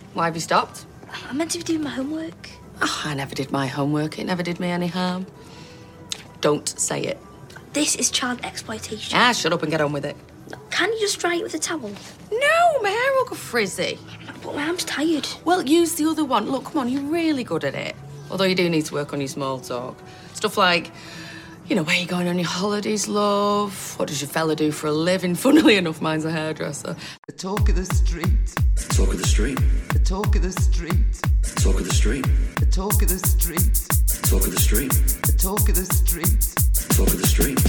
Why have you stopped? I meant to be doing my homework. Oh, I never did my homework. It never did me any harm. Don't say it. This is child exploitation. Ah, shut up and get on with it. Can't you just dry it with a towel? No, my hair will go frizzy. But my arm's tired. Well, use the other one. Look, come on, you're really good at it. Although you do need to work on your small talk. Stuff like, you know, where are you going on your holidays, love? What does your fella do for a living? Funnily enough, mine's a hairdresser. The talk of the street. Talk of the street. The talk of the street. Talk of the street. The talk of the street. Talk of the street. The talk of the street. Talk of the street.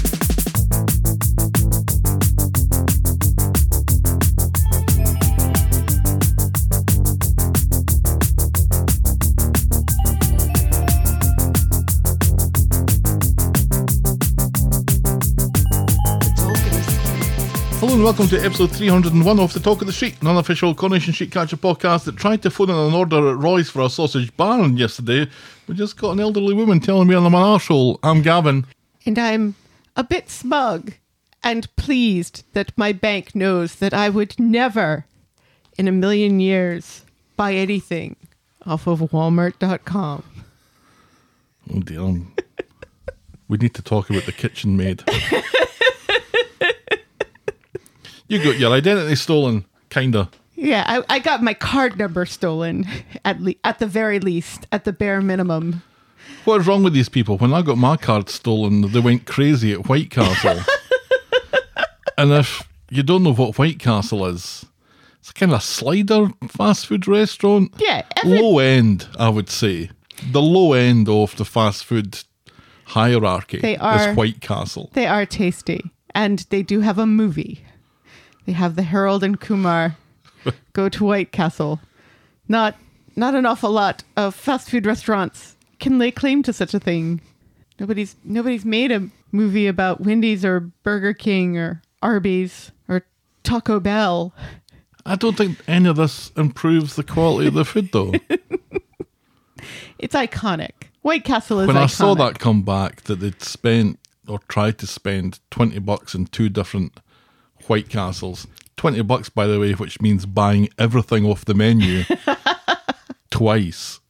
Hello and welcome to episode 301 of The Talk of the Street, an unofficial Coronation Street Catcher podcast that tried to phone in an order at Roy's for a sausage barn yesterday. We just got an elderly woman telling me I'm an arsehole. I'm Gavin. And I'm a bit smug and pleased that my bank knows that I would never in a million years buy anything off of Walmart.com. Oh dear. We need to talk about the kitchen maid. You got your identity stolen, kinda. Yeah, I got my card number stolen, at the very least, at the bare minimum. What is wrong with these people? When I got my card stolen, they went crazy at White Castle. And if you don't know what White Castle is, it's a kind of slider fast food restaurant. Yeah. Low end, I would say. The low end of the fast food hierarchy is White Castle. They are tasty. And they do have a movie. They have the Harold and Kumar go to White Castle. Not an awful lot of fast food restaurants can lay claim to such a thing. Nobody's made a movie about Wendy's or Burger King or Arby's or Taco Bell. I don't think any of this improves the quality of the food, though. It's iconic. White Castle is when iconic. I saw that come back, that they'd spent or tried to spend $20 in two different White Castles. $20, by the way, which means buying everything off the menu twice.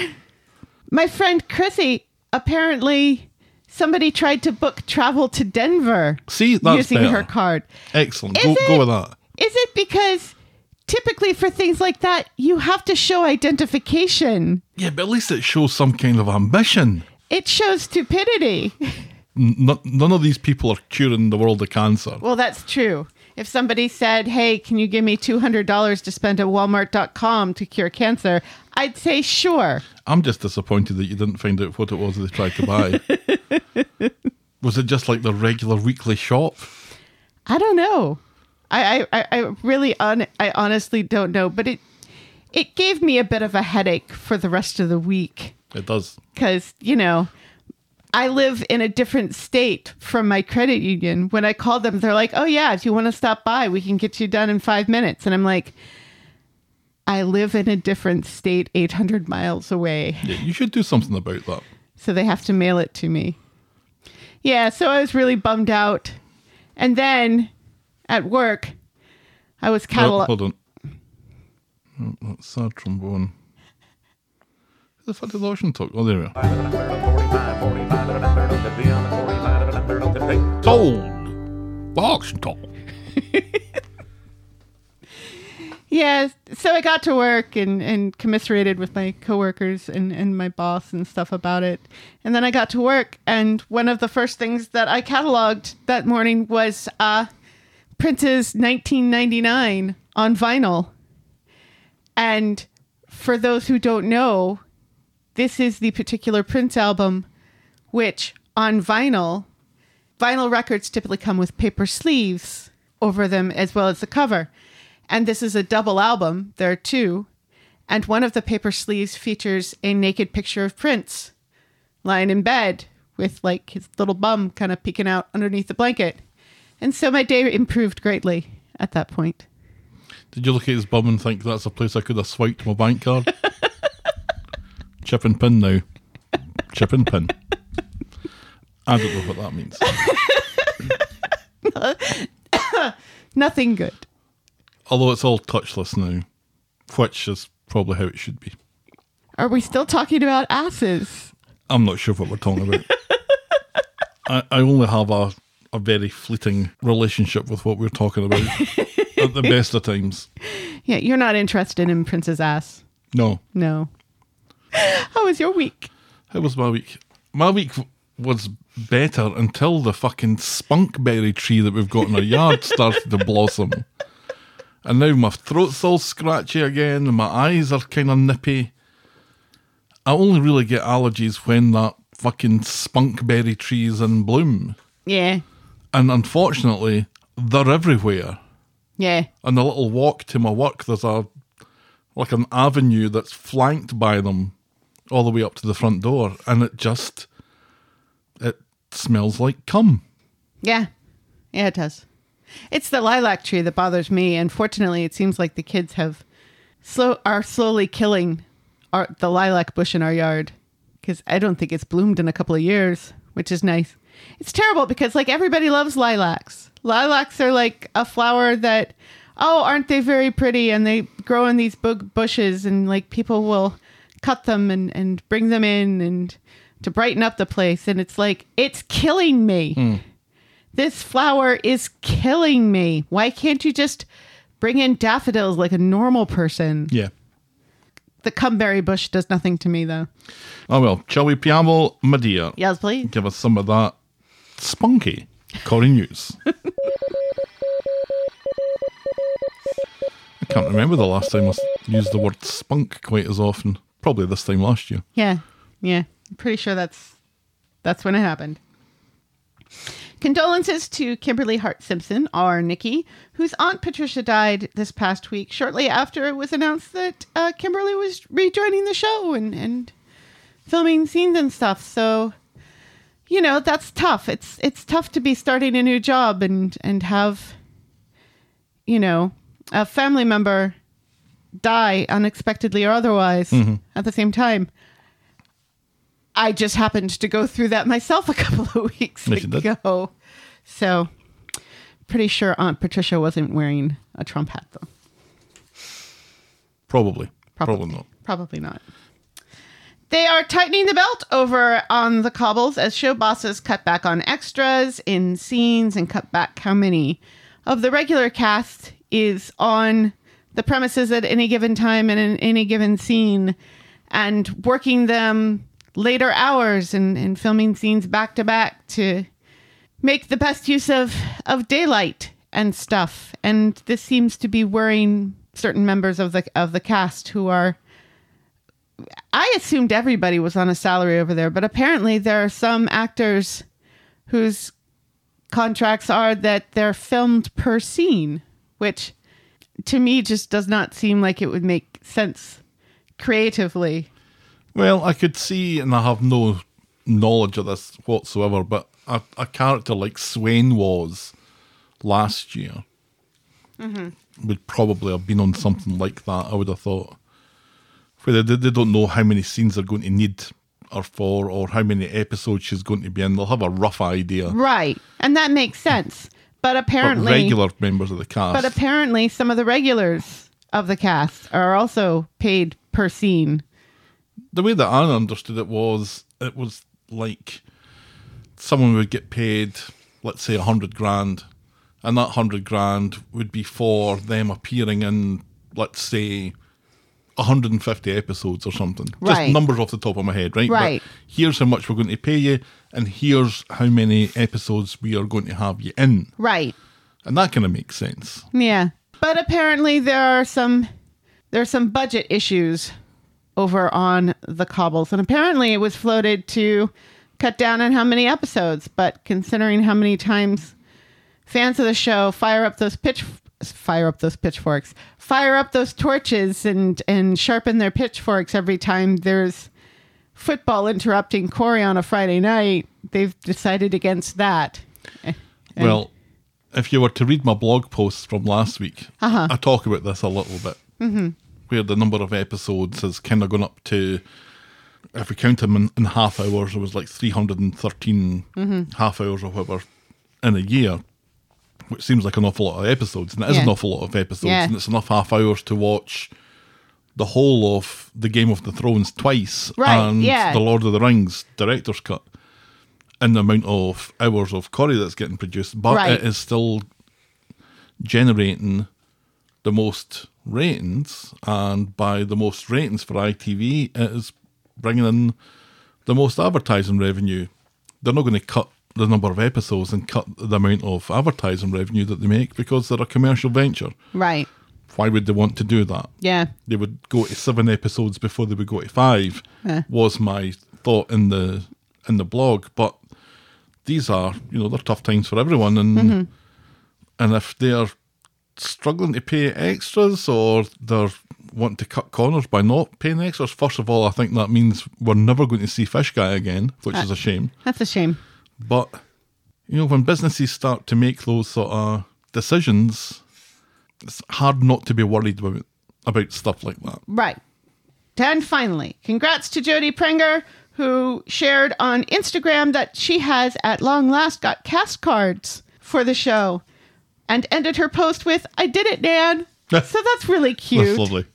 My friend Chrissy, apparently somebody tried to book travel to Denver. See, that's using better. her card. Excellent. Go with that. Is it because typically for things like that, you have to show identification? Yeah, but at least it shows some kind of ambition. It shows stupidity. None of these people are curing the world of cancer. Well, that's true. If somebody said, hey, can you give me $200 to spend at Walmart.com to cure cancer, I'd say sure. I'm just disappointed that you didn't find out what it was they tried to buy. Was it just like the regular weekly shop? I don't know. I really, I honestly don't know. But it gave me a bit of a headache for the rest of the week. It does. Because, you know, I live in a different state from my credit union. When I called them, they're like, oh, yeah, if you want to stop by, we can get you done in 5 minutes. And I'm like, I live in a different state 800 miles away. Yeah, you should do something about that. So they have to mail it to me. Yeah, so I was really bummed out. And then at work, I was hold on. Oh, that's sad trombone. The fuck did Lotion talk? Oh, there we are. Told. Auction told. Yeah, so I got to work and commiserated with my coworkers and my boss and stuff about it. And then I got to work, and one of the first things that I cataloged that morning was Prince's 1999 on vinyl. And for those who don't know, this is the particular Prince album, which on vinyl records typically come with paper sleeves over them as well as the cover. And this is a double album. There are two. And one of the paper sleeves features a naked picture of Prince lying in bed with like his little bum kind of peeking out underneath the blanket. And so my day improved greatly at that point. Did you look at his bum and think that's a place I could have swiped my bank card? Chip and pin now. Chip and pin. I don't know what that means. Nothing good. Although it's all touchless now, which is probably how it should be. Are we still talking about asses? I'm not sure what we're talking about. I only have a very fleeting relationship with what we're talking about at the best of times. Yeah, you're not interested in Prince's ass. No. No. How was your week? How was my week? My week was better until the fucking spunkberry tree that we've got in our yard started to blossom. And now my throat's all scratchy again and my eyes are kind of nippy. I only really get allergies when that fucking spunkberry tree is in bloom. Yeah. And unfortunately, they're everywhere. Yeah. On the little walk to my work, there's an avenue that's flanked by them all the way up to the front door. And it smells like cum. Yeah. Yeah, it does. It's the lilac tree that bothers me. Unfortunately, it seems like the kids are slowly killing the lilac bush in our yard, because I don't think it's bloomed in a couple of years, which is nice. It's terrible because like everybody loves lilacs. Lilacs are like a flower that, aren't they very pretty? And they grow in these big bushes, and like people will cut them and bring them in and to brighten up the place. And it's like, it's killing me. This flower is killing me. Why can't you just bring in daffodils like a normal person? Yeah. The cumberry bush does nothing to me, though. Oh, well, shall we preamble, my dear? Yes, please. Give us some of that spunky Corrie news. I can't remember the last time I used the word spunk quite as often. Probably this time last year. Yeah. I'm pretty sure that's when it happened. Condolences to Kimberly Hart Simpson, our Nikki, whose Aunt Patricia died this past week, shortly after it was announced that Kimberly was rejoining the show and filming scenes and stuff. So, that's tough. It's tough to be starting a new job and have, a family member die unexpectedly or otherwise at the same time. I just happened to go through that myself a couple of weeks ago. So, pretty sure Aunt Patricia wasn't wearing a Trump hat, though. Probably not. Probably not. They are tightening the belt over on the cobbles as show bosses cut back on extras in scenes and cut back how many of the regular cast is on the premises at any given time and in any given scene, and working them later hours and filming scenes back to back to make the best use of daylight and stuff. And this seems to be worrying certain members of the cast who are, I assumed everybody was on a salary over there, but apparently there are some actors whose contracts are that they're filmed per scene, which to me just does not seem like it would make sense creatively. Well, I could see, and I have no knowledge of this whatsoever, but a character like Swain was last year would probably have been on something like that, I would have thought. Where they don't know how many scenes they're going to need her for or how many episodes she's going to be in. They'll have a rough idea. Right. And that makes sense. But apparently... regular members of the cast. But apparently some of the regulars of the cast are also paid per scene. The way that I understood it was like someone would get paid, let's say, $100,000, and that $100,000 would be for them appearing in, let's say, 150 episodes or something. Right. Just numbers off the top of my head, right? Right. But here's how much we're going to pay you, and here's how many episodes we are going to have you in. Right. And that kind of makes sense. Yeah. But apparently there are some budget issues over on the cobbles, and apparently it was floated to cut down on how many episodes, but considering how many times fans of the show fire up those pitchforks, fire up those torches and sharpen their pitchforks every time there's football interrupting Corey on a Friday night, they've decided against that. Well, if you were to read my blog posts from last week, I talk about this a little bit. Mm-hmm. Where the number of episodes has kind of gone up to, if we count them in half hours, it was like 313 half hours or whatever in a year, which seems like an awful lot of episodes. And it is an awful lot of episodes, and it's enough half hours to watch the whole of the Game of the Thrones twice Right, and yeah. the Lord of the Rings director's cut in the amount of hours of Corrie that's getting produced, but Right. it is still generating the most ratings, and by the most ratings for ITV, it is bringing in the most advertising revenue. They're not going to cut the number of episodes and cut the amount of advertising revenue that they make because they're a commercial venture. Right. Why would they want to do that? Yeah. They would go to 7 episodes before they would go to 5, was my thought in the blog. But these are, they're tough times for everyone, and if they're struggling to pay extras or they're wanting to cut corners by not paying extras, first of all, I think that means we're never going to see Fish Guy again, which is a shame. That's a shame. But, when businesses start to make those sort of decisions, it's hard not to be worried about stuff like that. Right. And finally, congrats to Jodie Prenger, who shared on Instagram that she has at long last got cast cards for the show and ended her post with, "I did it, Nan." So that's really cute. That's lovely.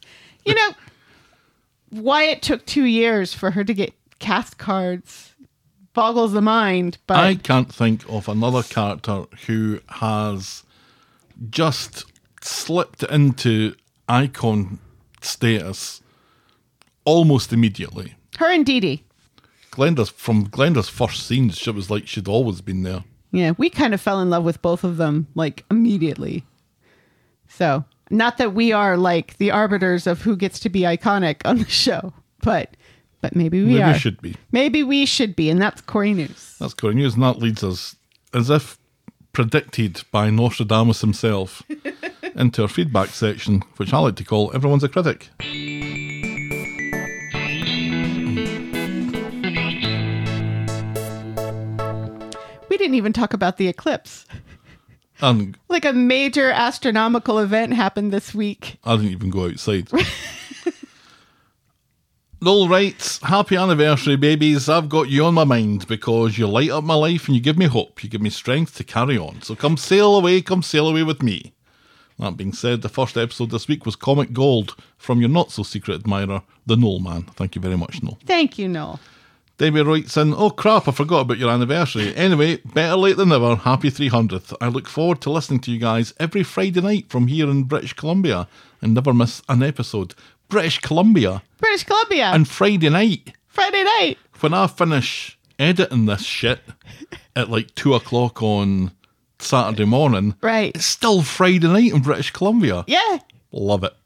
Why it took 2 years for her to get cast cards boggles the mind, but I can't think of another character who has just slipped into icon status almost immediately. her and Dee Dee. From Glenda's first scenes, it was like she'd always been there. Yeah, we kind of fell in love with both of them, like, immediately. So, not that we are, like, the arbiters of who gets to be iconic on the show, but maybe we are. Maybe we should be. Maybe we should be, and that's Corey News. That's Corey News, and that leads us, as if predicted by Nostradamus himself, into our feedback section, which I like to call Everyone's a Critic. We didn't even talk about the eclipse. And Like a major astronomical event happened this week. I didn't even go outside. Noel writes, "Happy anniversary, babies. I've got you on my mind because you light up my life and you give me hope. You give me strength to carry on. So come sail away with me." That being said, the first episode this week was Comic Gold from your not-so-secret admirer, the Noel Man. Thank you very much, Noel. Thank you, Noel. Debbie writes in, "Oh crap, I forgot about your anniversary. Anyway, better late than never. Happy 300th. I look forward to listening to you guys every Friday night from here in British Columbia and never miss an episode." British Columbia? British Columbia. And Friday night. Friday night. When I finish editing this shit at like 2 o'clock on Saturday morning, Right. it's still Friday night in British Columbia. Yeah. Love it.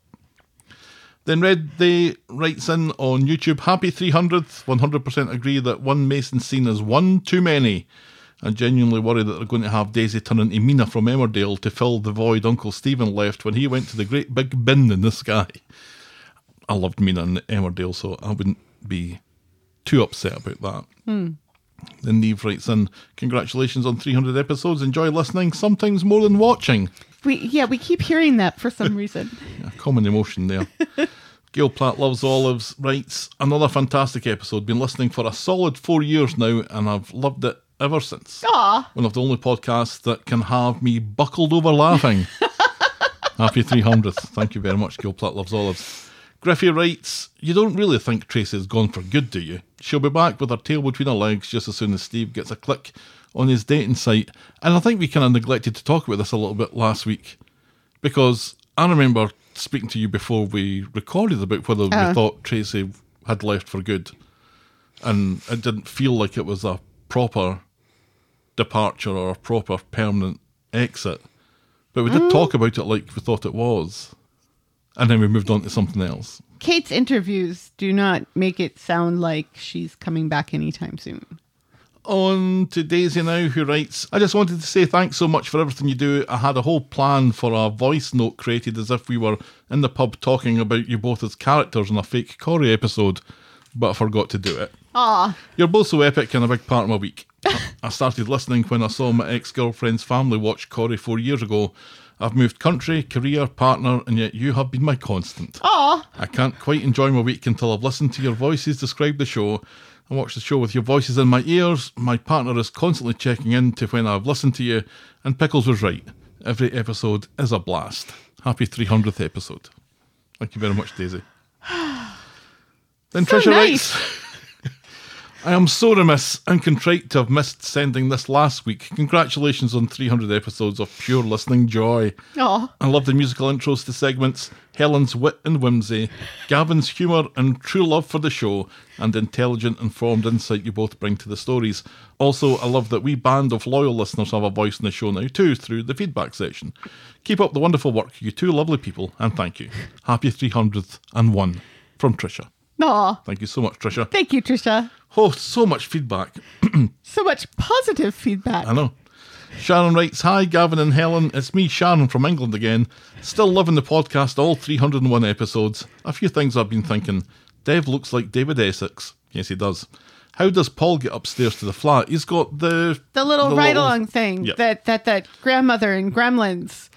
Then Red Day writes in on YouTube, "Happy 300th. 100% agree that one Mason scene is one too many. I'm genuinely worried that they're going to have Daisy turn into Mina from Emmerdale to fill the void Uncle Stephen left when he went to the great big bin in the sky." I loved Mina in Emmerdale, so I wouldn't be too upset about that. Then Neve writes in, "Congratulations on 300 episodes. Enjoy listening, sometimes more than watching." We keep hearing that for some reason. A common emotion there. Gail Platt Loves Olives writes, "Another fantastic episode. Been listening for a solid 4 years now, and I've loved it ever since. Aw. One of the only podcasts that can have me buckled over laughing." Happy 300th. Thank you very much, Gail Platt Loves Olives. Griffey writes, "You don't really think Tracy's gone for good, do you? She'll be back with her tail between her legs just as soon as Steve gets a click on his dating site." And I think we kind of neglected to talk about this a little bit last week, because I remember speaking to you before we recorded about whether we thought Tracy had left for good, and it didn't feel like it was a proper departure or a proper permanent exit, but we did talk about it like we thought it was, and then we moved on to something else. Kate's interviews do not make it sound like she's coming back anytime soon. On to Daisy now, who writes, "I just wanted to say thanks so much for everything you do. I had a whole plan for a voice note created as if we were in the pub talking about you both as characters in a fake Corey episode, but I forgot to do it. Aw. You're both so epic and a big part of my week. I started listening when I saw my ex-girlfriend's family watch Corey 4 years ago. I've moved country, career, partner, and yet you have been my constant. Aw. I can't quite enjoy my week until I've listened to your voices describe the show. I watch the show with your voices in my ears. My partner is constantly checking in to when I've listened to you, and Pickles was right. Every episode is a blast. Happy 300th episode." Thank you very much, Daisy. Then So Tricia nice. writes, I am so remiss and contrite to have missed sending this last week. Congratulations on 300 episodes of pure listening joy. Oh, I love the musical intros to segments, Helen's wit and whimsy, Gavin's humour and true love for the show, and the intelligent, informed insight you both bring to the stories. Also, I love that we band of loyal listeners have a voice in the show now too, through the feedback section. Keep up the wonderful work, you two lovely people, and thank you. Happy 301 from Tricia. no. Thank you so much, Tricia. Thank you, Trisha. Oh, so much feedback. So much positive feedback. I know. Sharon writes, Hi, Gavin and Helen. It's me, Sharon, from England again. Still loving the podcast, all 301 episodes. A few things I've been thinking. Dev looks like David Essex. Yes, he does. How does Paul get upstairs to the flat? He's got the The ride-along thing Yep. that grandmother in Gremlins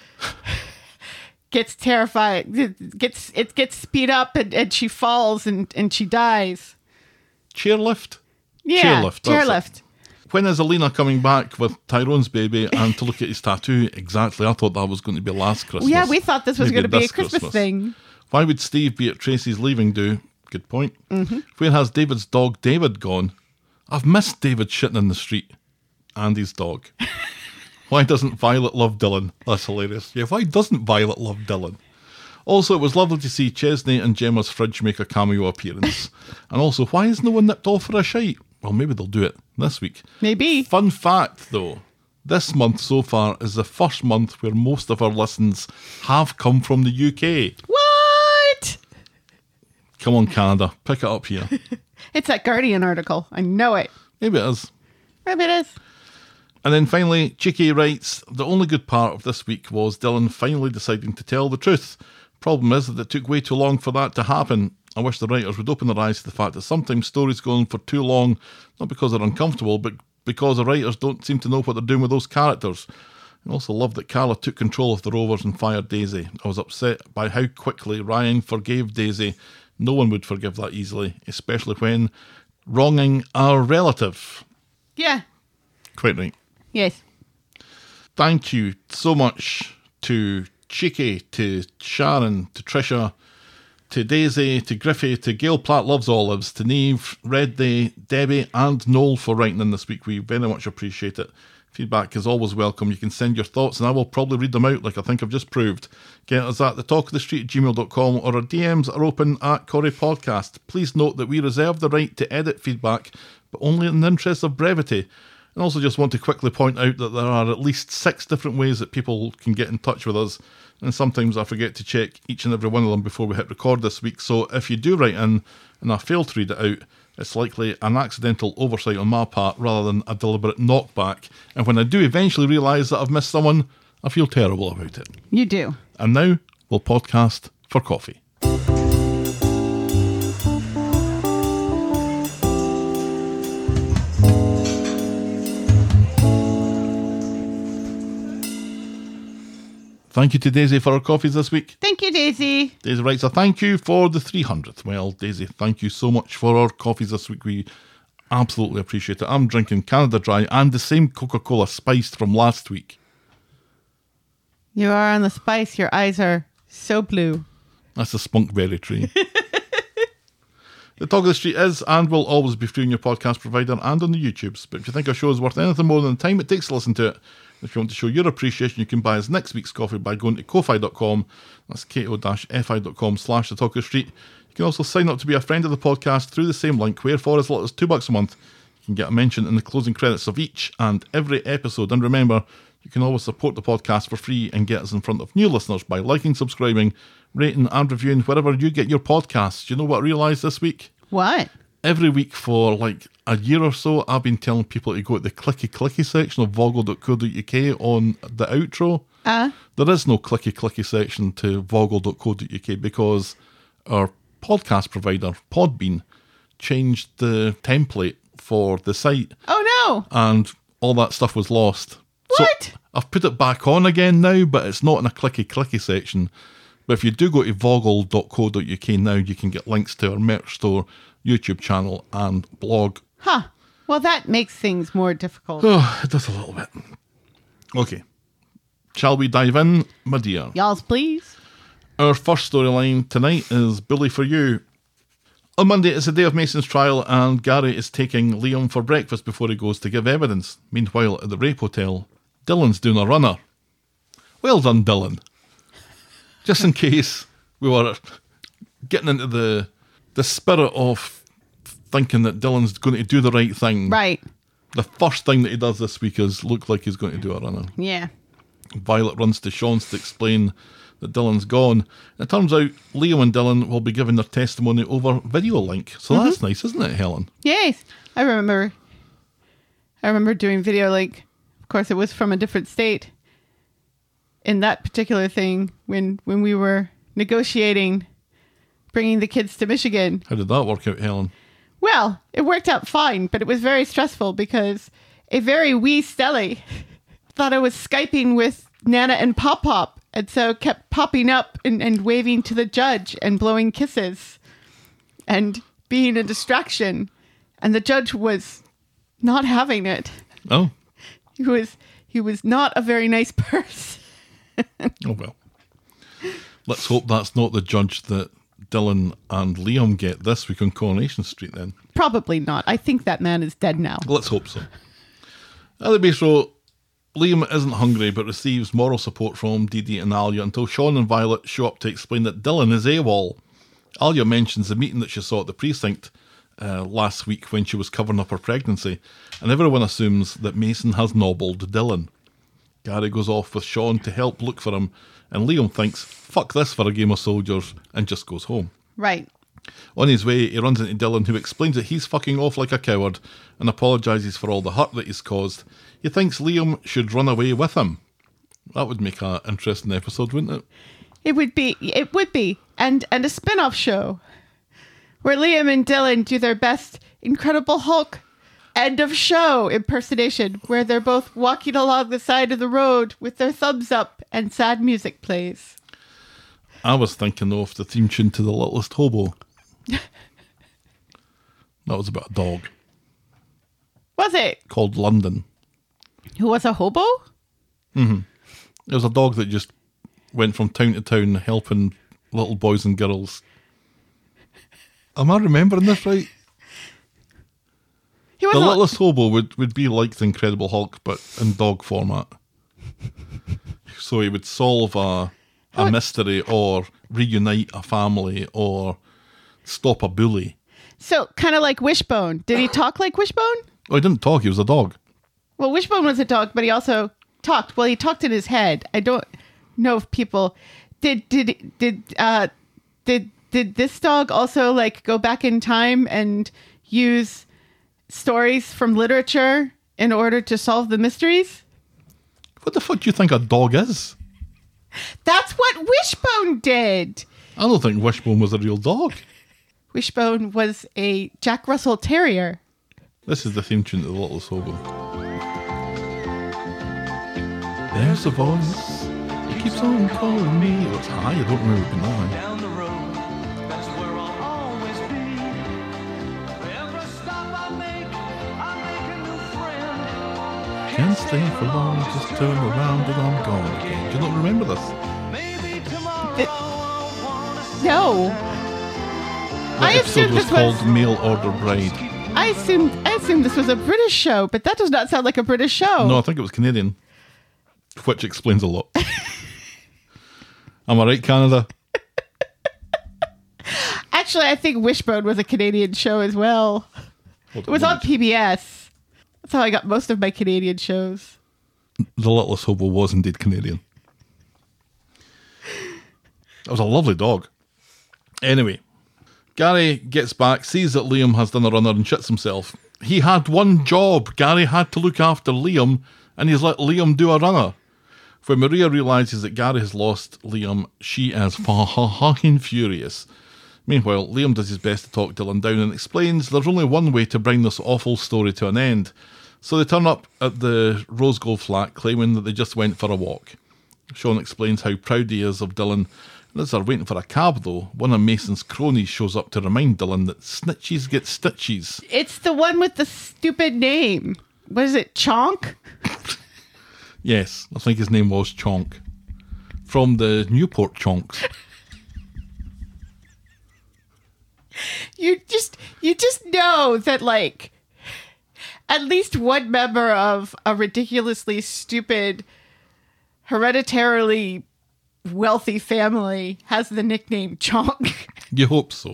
gets terrified. It gets speed up and she falls and she dies. chairlift. Yeah, Chairlift, that's it. chairlift. When is Alina coming back with Tyrone's baby and to look at his tattoo? Exactly. I thought that was going to be last Christmas. Yeah, we thought this was Maybe going to be a this Christmas thing. Why would Steve be at Tracy's leaving do? Good point. Mm-hmm. Where has David's dog David gone? I've missed David shitting in the street. And his dog. Why doesn't Violet love Dylan? That's hilarious. Yeah, why doesn't Violet love Dylan? Also, it was lovely to see Chesney and Gemma's fridge make a cameo appearance. And also, why is no one nipped off for a shite? Well, maybe they'll do it this week. Maybe. Fun fact, though, this month so far is the first month where most of our listens have come from the UK. What? Come on, Canada, pick it up here. It's that Guardian article. I know it. Maybe it is. Maybe it is. And then finally, Cheeky writes, the only good part of this week was Dylan finally deciding to tell the truth. Problem is that it took way too long for that to happen. I wish the writers would open their eyes to the fact that sometimes stories go on for too long, not because they're uncomfortable, but because the writers don't seem to know what they're doing with those characters. I also love that Carla took control of the Rovers and fired Daisy. I was upset by how quickly Ryan forgave Daisy. No one would forgive that easily, especially when wronging a relative. Yeah. Quite right. Yes. Thank you so much to Cheeky, to Sharon, to Tricia, to Daisy, to Griffey, to Gail Platt Loves Olives, to Neve, Red Day, Debbie, and Noel for writing in this week. We very much appreciate it. Feedback is always welcome. You can send your thoughts and I will probably read them out like I think I've just proved. Get us at thetalkofthestreet@gmail.com or our DMs are open at Corrie Podcast. Please note that we reserve the right to edit feedback, but only in the interest of brevity. And also just want to quickly point out that there are at least 6 different ways that people can get in touch with us. And sometimes I forget to check each and every one of them before we hit record this week. So if you do write in and I fail to read it out, it's likely an accidental oversight on my part rather than a deliberate knockback. And when I do eventually realise that I've missed someone, I feel terrible about it. You do. And now we'll podcast for coffee. Thank you to Daisy for our coffees this week. Thank you, Daisy. Daisy writes a thank you for the 300th. Well, Daisy, thank you so much for our coffees this week. We absolutely appreciate it. I'm drinking Canada Dry and the same Coca-Cola spiced from last week. You are on the spice. Your eyes are so blue. That's the spunkberry tree. The Talk of the Street is and will always be free on your podcast provider and on the YouTubes. But if you think our show is worth anything more than the time it takes to listen to it, if you want to show your appreciation, you can buy us next week's coffee by going to ko-fi.com. That's ko-fi.com/The Talk of the Street. You can also sign up to be a friend of the podcast through the same link, where for as little as $2 a month, you can get a mention in the closing credits of each and every episode. And remember, you can always support the podcast for free and get us in front of new listeners by liking, subscribing, rating and reviewing wherever you get your podcasts. Do you know what I realised this week? What? Every week for like a year or so, I've been telling people to go to the clicky section of voggle.co.uk on the outro. There is no clicky section to voggle.co.uk because our podcast provider, Podbean, changed the template for the site Oh, no. and all that stuff was lost. What? So I've put it back on again now, but it's not in a clicky section. But if you do go to voggle.co.uk now, you can get links to our merch store, YouTube channel and blog. Huh. Well, that makes things more difficult. Oh, it does a little bit. Okay. Shall we dive in, my dear? Y'all's please. Our first storyline tonight is Bully for You. On Monday, it's the day of Mason's trial, and Gary is taking Liam for breakfast before he goes to give evidence. Meanwhile, at the rape hotel, Dylan's doing a runner. Well done, Dylan. Just in case we were getting into the spirit of thinking that Dylan's going to do the right thing. Right. The first thing that he does this week is look like he's going to do a runner. Yeah. Violet runs to Sean's to explain that Dylan's gone. And it turns out Liam and Dylan will be giving their testimony over video link. So that's nice, isn't it, Helen? Yes. I remember doing video link. Of course, it was from a different state. In that particular thing, when we were negotiating bringing the kids to Michigan. How did that work out, Helen? Well, it worked out fine, but it was very stressful because a very wee Stelly thought I was Skyping with Nana and Pop Pop, and so kept popping up and waving to the judge and blowing kisses and being a distraction. And the judge was not having it. Oh. He was not a very nice person. Oh, well. Let's hope that's not the judge that Dylan and Liam get this week on Coronation Street, then. Probably not. I think that man is dead now. Let's hope so. At the bistro, Liam isn't hungry but receives moral support from Dee Dee and Alia until Sean and Violet show up to explain that Dylan is AWOL. Alia mentions the meeting that she saw at the precinct last week when she was covering up her pregnancy, and everyone assumes that Mason has nobbled Dylan. Gary goes off with Sean to help look for him, and Liam thinks, fuck this for a game of soldiers, and just goes home. Right. On his way, he runs into Dylan, who explains that he's fucking off like a coward and apologises for all the hurt that he's caused. He thinks Liam should run away with him. That would make an interesting episode, wouldn't it? It would be. And a spin-off show where Liam and Dylan do their best Incredible Hulk end of show impersonation, where they're both walking along the side of the road with their thumbs up and sad music plays. I was thinking of the theme tune to The Littlest Hobo. That was about a dog. Was it? Called London. Who was a hobo? Mm-hmm. It was a dog that just went from town to town helping little boys and girls. Am I remembering this right? The Littlest Hobo would be like the Incredible Hulk, but in dog format. So he would solve a mystery, or reunite a family, or stop a bully. So, kind of like Wishbone. Did he talk like Wishbone? Oh, he didn't talk, he was a dog. Well, Wishbone was a dog, but he also talked. Well, he talked in his head. I don't know if people... Did this dog also, like, go back in time and use stories from literature in order to solve the mysteries? What the fuck do you think a dog is? That's what Wishbone did. I don't think Wishbone was a real dog. Wishbone was a Jack Russell Terrier. This is the theme tune to The Littlest Hobo. There's a voice, it keeps on calling me. It was high, I don't remember it being high. Down the road, that's where I'll always be. Every stop I make a new friend. Can't stay for long, just turn around and I'm gone again. Do you not remember this? Maybe tomorrow I'll wanna see. No. The episode was called Mail Order Bride. I assumed this was a British show, but that does not sound like a British show. No, I think it was Canadian. Which explains a lot. Am I right, Canada? Actually, I think Wishbone was a Canadian show as well. It was on PBS. That's how I got most of my Canadian shows. The Littlest Hobo was indeed Canadian. That was a lovely dog. Anyway, Gary gets back, sees that Liam has done a runner and shits himself. He had one job. Gary had to look after Liam, and he's let Liam do a runner. When Maria realises that Gary has lost Liam, she is fucking furious. Meanwhile, Liam does his best to talk Dylan down and explains there's only one way to bring this awful story to an end. So they turn up at the Rose Gold flat, claiming that they just went for a walk. Sean explains how proud he is of Dylan. And as they're waiting for a cab, though, one of Mason's cronies shows up to remind Dylan that snitches get stitches. It's the one with the stupid name. What is it, Chonk? Yes, I think his name was Chonk. From the Newport Chonks. You know that, like, at least one member of a ridiculously stupid, hereditarily wealthy family has the nickname Chonk. You hope so.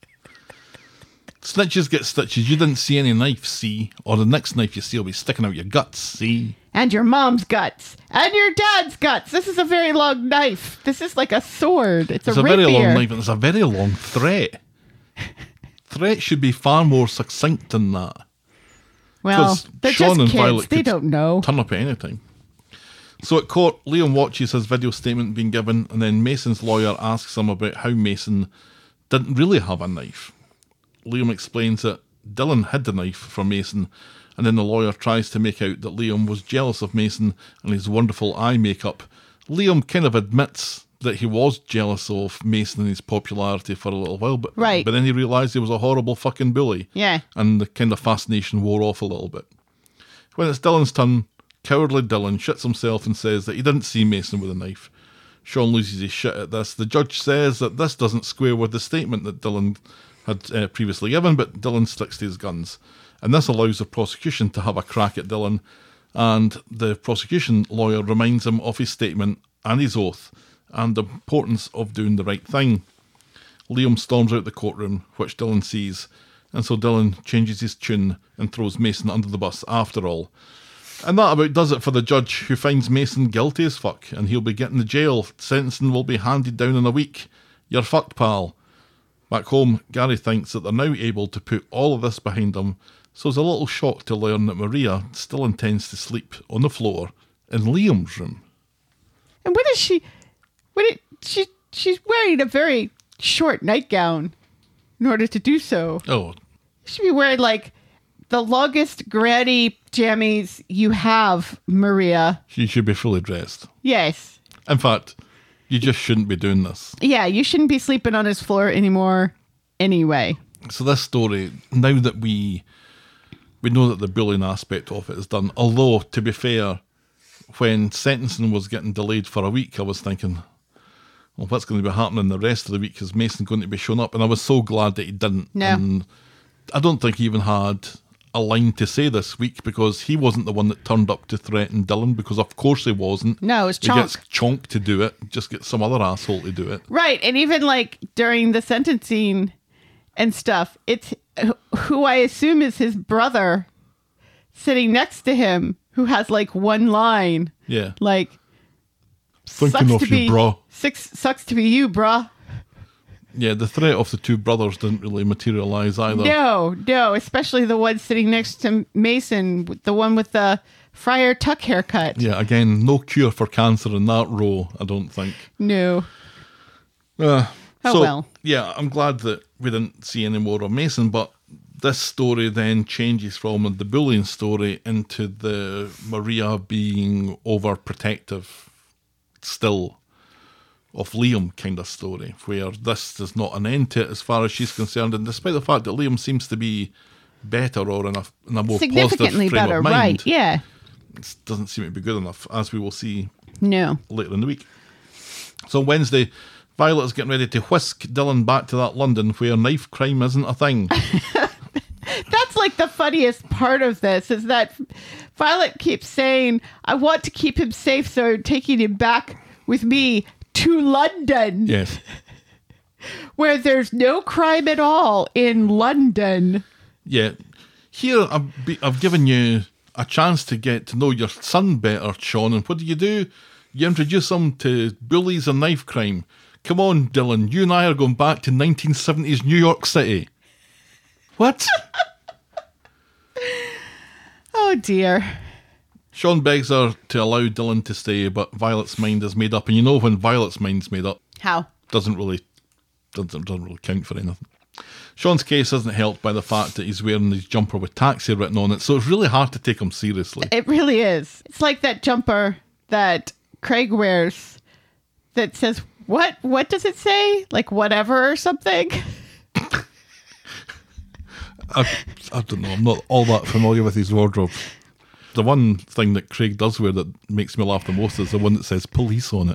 Snitches get stitches. You didn't see any knife, see? Or the next knife you see will be sticking out your guts, see? And your mom's guts. And your dad's guts. This is a very long knife. This is like a sword. It's It's a a very rapier. long knife and it's a very long threat. Threat should be far more succinct than that. Well, 'Cause they're Sean just and kids. Violet They could don't know. Turn up at any time. So at court, Liam watches his video statement being given, and then Mason's lawyer asks him about how Mason didn't really have a knife. Liam explains that Dylan hid the knife from Mason, and then the lawyer tries to make out that Liam was jealous of Mason and his wonderful eye makeup. Liam kind of admits that he was jealous of Mason and his popularity for a little while, but Right. then he realised he was a horrible fucking bully. Yeah. And the kind of fascination wore off a little bit. When it's Dylan's turn, cowardly Dylan shits himself and says that he didn't see Mason with a knife. Sean loses his shit at this. The judge says that this doesn't square with the statement that Dylan had previously given, but Dylan sticks to his guns. And this allows the prosecution to have a crack at Dylan, and the prosecution lawyer reminds him of his statement and his oath and the importance of doing the right thing. Liam storms out the courtroom, which Dylan sees, and so Dylan changes his tune and throws Mason under the bus after all. And that about does it for the judge, who finds Mason guilty as fuck, and he'll be getting to jail. Sentencing will be handed down in a week. You're fucked, pal. Back home, Gary thinks that they're now able to put all of this behind them, so he's a little shocked to learn that Maria still intends to sleep on the floor in Liam's room. And what is she? She's wearing a very short nightgown in order to do so. Oh, She should be wearing like the longest granny jammies you have, Maria. she should be fully dressed. Yes. In fact, you just shouldn't be doing this. Yeah, you shouldn't be sleeping on his floor anymore anyway. So this story, now that we know that the bullying aspect of it is done, although, to be fair, when sentencing was getting delayed for a week, I was thinking, well, what's going to be happening the rest of the week? Is Mason going to be showing up? And I was so glad that he didn't. No. And I don't think he even had a line to say this week, because he wasn't the one that turned up to threaten Dylan, because of course he wasn't. No, it's He Chonk. gets Chonk to do it, just get some other asshole to do it. Right, and even like during the sentencing and stuff, it's who I assume is his brother sitting next to him who has like one line. Yeah. Like, Thinking sucks of to you, be, bruh. Sucks to be you, bruh. Yeah, the threat of the two brothers didn't really materialise either. No, especially the one sitting next to Mason, the one with the Friar Tuck haircut. Yeah, again, no cure for cancer in that row, I don't think. No. So, well. yeah, I'm glad that we didn't see any more of Mason, but this story then changes from the bullying story into the Maria being overprotective still of Liam kind of story, where this is not an end to it as far as she's concerned, and despite the fact that Liam seems to be better or in a more positive Significantly frame better, of mind, right? Yeah. it doesn't seem to be good enough, as we will see No. later in the week. So Wednesday, Violet is getting ready to whisk Dylan back to that London where knife crime isn't a thing. That's like the funniest part of this is that Violet keeps saying, I want to keep him safe, so I'm taking him back with me to London, Yes. where there's no crime at all in London. Yeah. Here, I've given you a chance to get to know your son better, Sean, and what do? You introduce him to bullies and knife crime. Come on, Dylan, you and I are going back to 1970s New York City. What? Oh dear. Sean begs her to allow Dylan to stay, but Violet's mind is made up, and you know when Violet's mind's made up, How? doesn't really count for anything. Sean's case isn't helped by the fact that he's wearing his jumper with taxi written on it, so it's really hard to take him seriously. It really is. It's like that jumper that Craig wears that says, what does it say? Like whatever or something? I don't know, I'm not all that familiar with his wardrobe. The one thing that Craig does wear that makes me laugh the most is the one that says police on it.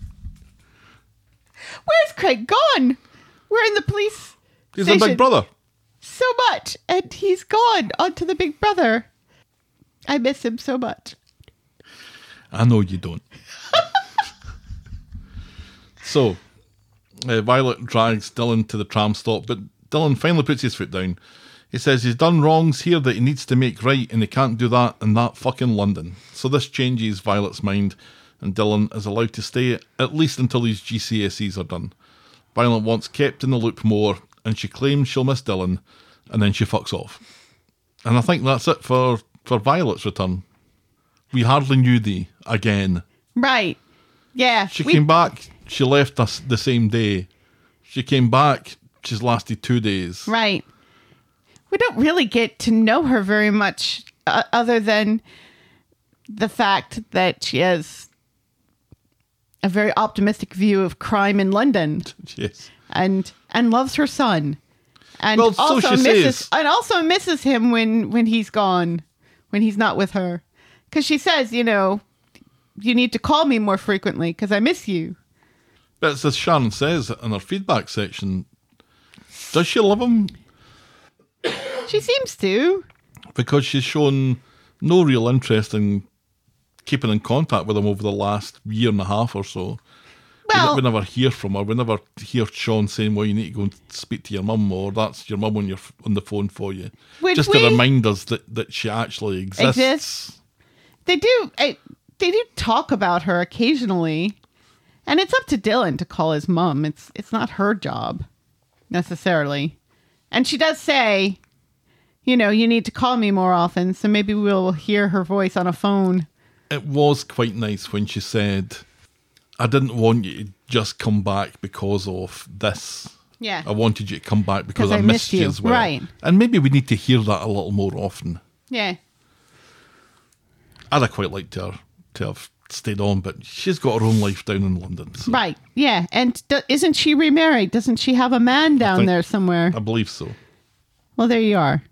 Where's Craig gone? We're in the police He's station. a big brother. so much, and he's gone on to the Big Brother. I miss him so much. I know you don't. So, Violet drags Dylan to the tram stop, but Dylan finally puts his foot down. He says he's done wrongs here that he needs to make right, and he can't do that in that fucking London. So this changes Violet's mind, and Dylan is allowed to stay at least until his GCSEs are done. Violet wants kept in the loop more, and she claims she'll miss Dylan, and then she fucks off. And I think that's it for Violet's return. We hardly knew thee again. Right. Yeah. She came back, she left us the same day. She came back, she's lasted 2 days. Right. We don't really get to know her very much other than the fact that she has a very optimistic view of crime in London. Yes. And loves her son. And Well, so also she misses says. and also misses him when he's gone, when he's not with her. Because she says, you need to call me more frequently because I miss you. But it's as Sharon says in her feedback section, does she love him? She seems to. Because she's shown no real interest in keeping in contact with him over the last year and a half or so. Well, We never hear from her. We never hear Sean saying, well, you need to go and speak to your mum, or that's your mum on the phone for you. Would Just we- to remind us that she actually exists. Exists. They do talk about her occasionally, and it's up to Dylan to call his mom. It's not her job necessarily. And she does say, you need to call me more often, so maybe we'll hear her voice on a phone. It was quite nice when she said, I didn't want you to just come back because of this. Yeah. I wanted you to come back because I I missed missed you you. as well. Right. And maybe we need to hear that a little more often. Yeah. I'd have quite liked to have stayed on, but she's got her own life down in London. So Right. Yeah. And isn't she remarried? Doesn't she have a man down think- there somewhere? I believe so. Well, there you are.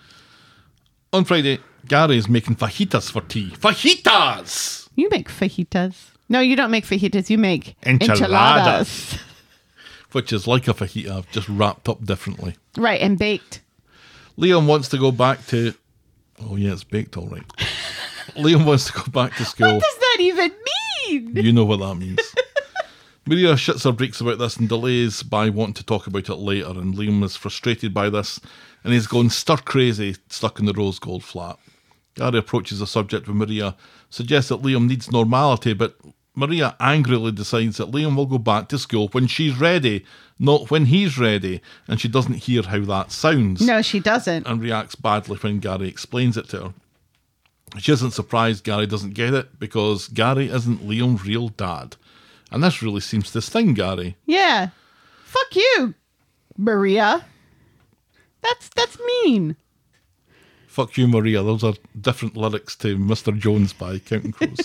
On Friday, Gary is making fajitas for tea. Fajitas! You make fajitas. No, you don't make fajitas. You make Enchiladas. enchiladas. Which is like a fajita, just wrapped up differently. Right. And baked. Liam wants to go back to... Oh yeah, it's baked all right. Liam wants to go back to school. What does that even mean? You know what that means. Maria shits her brakes about this and delays by wanting to talk about it later, and Liam is frustrated by this, and he's going stir crazy, stuck in the rose gold flat. Gary approaches the subject with Maria, suggests that Liam needs normality, but Maria angrily decides that Liam will go back to school when she's ready, not when he's ready, and she doesn't hear how that sounds. No, she doesn't. And reacts badly when Gary explains it to her. She isn't surprised Gary doesn't get it, because Gary isn't Liam's real dad. And this really seems to sting Gary. Yeah. Fuck you, Maria. That's mean. Fuck you, Maria. Those are different lyrics to Mr. Jones by Counting Crows.